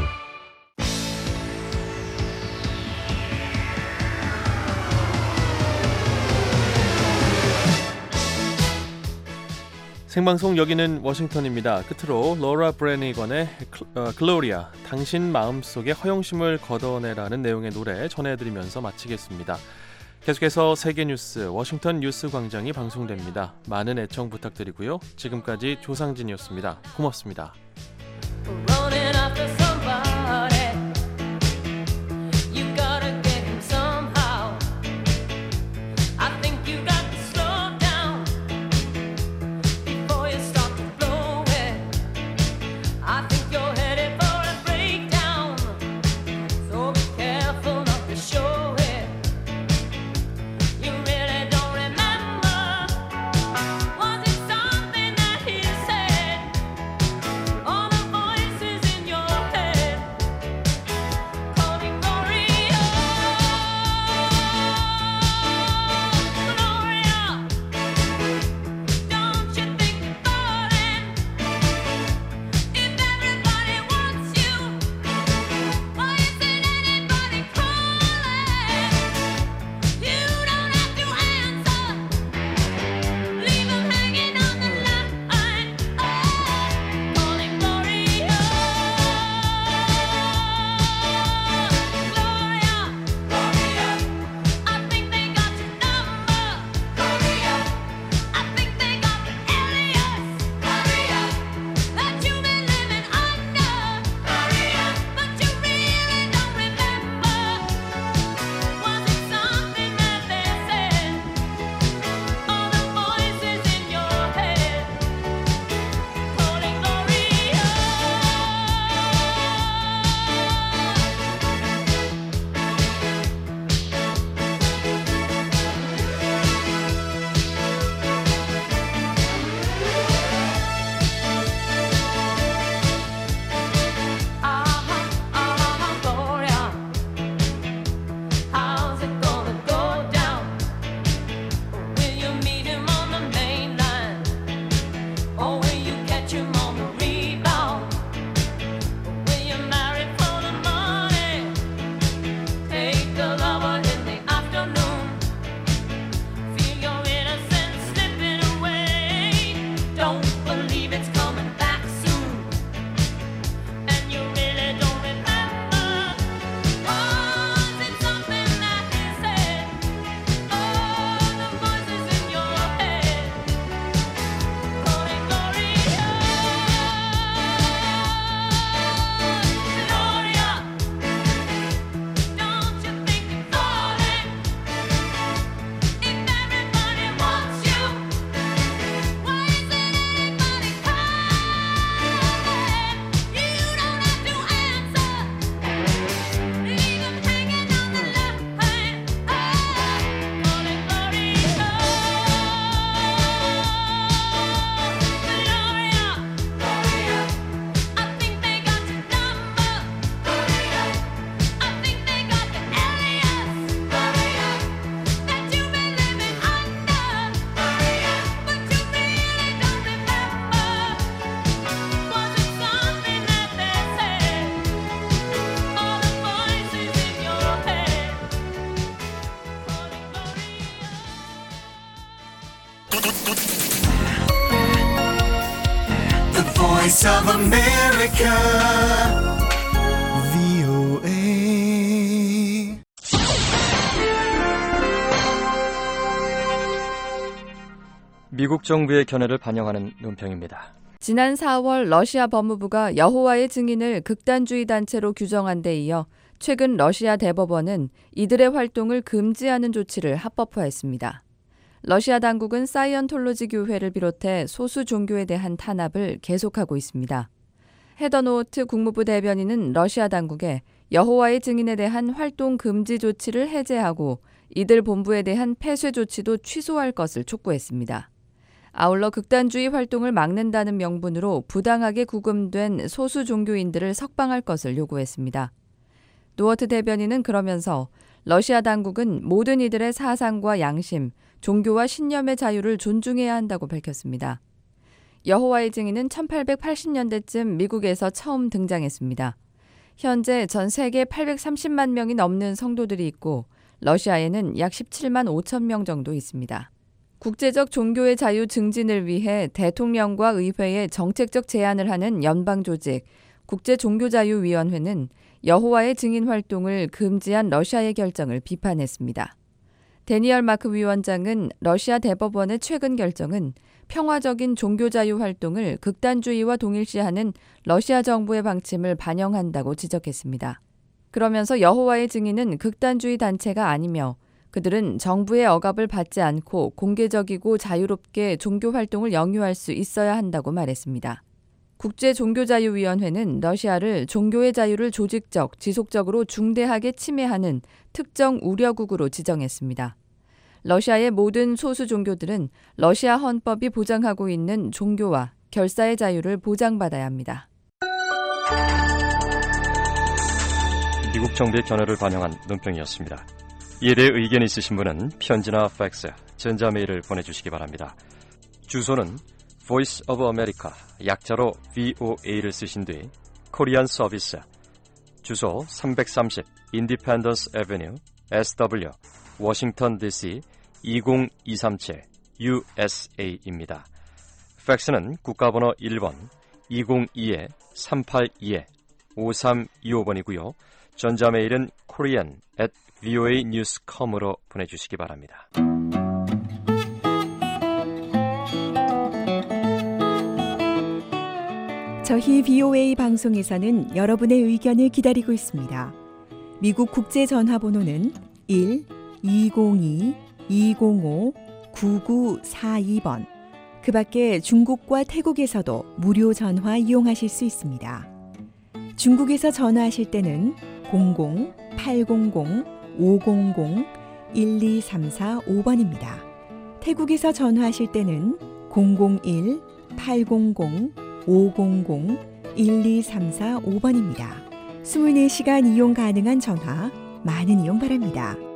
생방송 여기는 워싱턴입니다. 끝으로 로라 브래니건의 어, 글로리아 당신 마음속에 허영심을 걷어내라는 내용의 노래 전해드리면서 마치겠습니다. 계속해서 세계 뉴스 워싱턴 뉴스 광장이 방송됩니다. 많은 애청 부탁드리고요. 지금까지 조상진이었습니다. 고맙습니다. Running after somebody, you gotta get him somehow. I think you got to slow down before you start to blow it. I think you're headed for a breakdown, so be careful not to show it. You really don't remember. Was it something that he said? All The Voice of America, 브이오에이. 미국 정부의 견해를 반영하는 논평입니다. 지난 사월 러시아 법무부가 여호와의 증인을 극단주의 단체로 규정한 데 이어 최근 러시아 대법원은 이들의 활동을 금지하는 조치를 합법화했습니다. 러시아 당국은 사이언톨로지 교회를 비롯해 소수 종교에 대한 탄압을 계속하고 있습니다. 헤더 노트 국무부 대변인은 러시아 당국에 여호와의 증인에 대한 활동 금지 조치를 해제하고 이들 본부에 대한 폐쇄 조치도 취소할 것을 촉구했습니다. 아울러 극단주의 활동을 막는다는 명분으로 부당하게 구금된 소수 종교인들을 석방할 것을 요구했습니다. 노어트 대변인은 그러면서 러시아 당국은 모든 이들의 사상과 양심, 종교와 신념의 자유를 존중해야 한다고 밝혔습니다. 여호와의 증인은 천팔백팔십 년대쯤 미국에서 처음 등장했습니다. 현재 전 세계 팔백삼십만 명이 넘는 성도들이 있고 러시아에는 약 십칠만 오천 명 정도 있습니다. 국제적 종교의 자유 증진을 위해 대통령과 의회에 정책적 제안을 하는 연방조직 국제종교자유위원회는 여호와의 증인 활동을 금지한 러시아의 결정을 비판했습니다. 데니얼 마크 위원장은 러시아 대법원의 최근 결정은 평화적인 종교자유 활동을 극단주의와 동일시하는 러시아 정부의 방침을 반영한다고 지적했습니다. 그러면서 여호와의 증인은 극단주의 단체가 아니며 그들은 정부의 억압을 받지 않고 공개적이고 자유롭게 종교 활동을 영유할 수 있어야 한다고 말했습니다. 국제종교자유위원회는 러시아를 종교의 자유를 조직적, 지속적으로 중대하게 침해하는 특정 우려국으로 지정했습니다. 러시아의 모든 소수 종교들은 러시아 헌법이 보장하고 있는 종교와 결사의 자유를 보장받아야 합니다. 미국 정부의 견해를 반영한 논평이었습니다. 이에 대해 의견이 있으신 분은 편지나 팩스, 전자메일을 보내주시기 바랍니다. 주소는 Voice of America, 약자로 브이오에이를 쓰신 뒤 코리안 서비스, 주소 삼백삼십 Independence Avenue, 에스더블유, 워싱턴 디씨 이공이삼칠 유에스에이입니다. 팩스는 국가번호 일 번 이공이 삼팔이 오삼이오 번이고요. 전자메일은 korean at 브이오에이 뉴스 닷컴으로 보내주시기 바랍니다. 저희 브이오에이 방송에서는 여러분의 의견을 기다리고 있습니다. 미국 국제전화번호는 일 이공이 이공오 구구사이 번. 그 밖에 중국과 태국에서도 무료 전화 이용하실 수 있습니다. 중국에서 전화하실 때는 공공 팔공공 오공공 일이삼사오 번입니다. 태국에서 전화하실 때는 공공일 팔공공 오공공 일이삼사오 번입니다. 이십사 시간 이용 가능한 전화 많은 이용 바랍니다.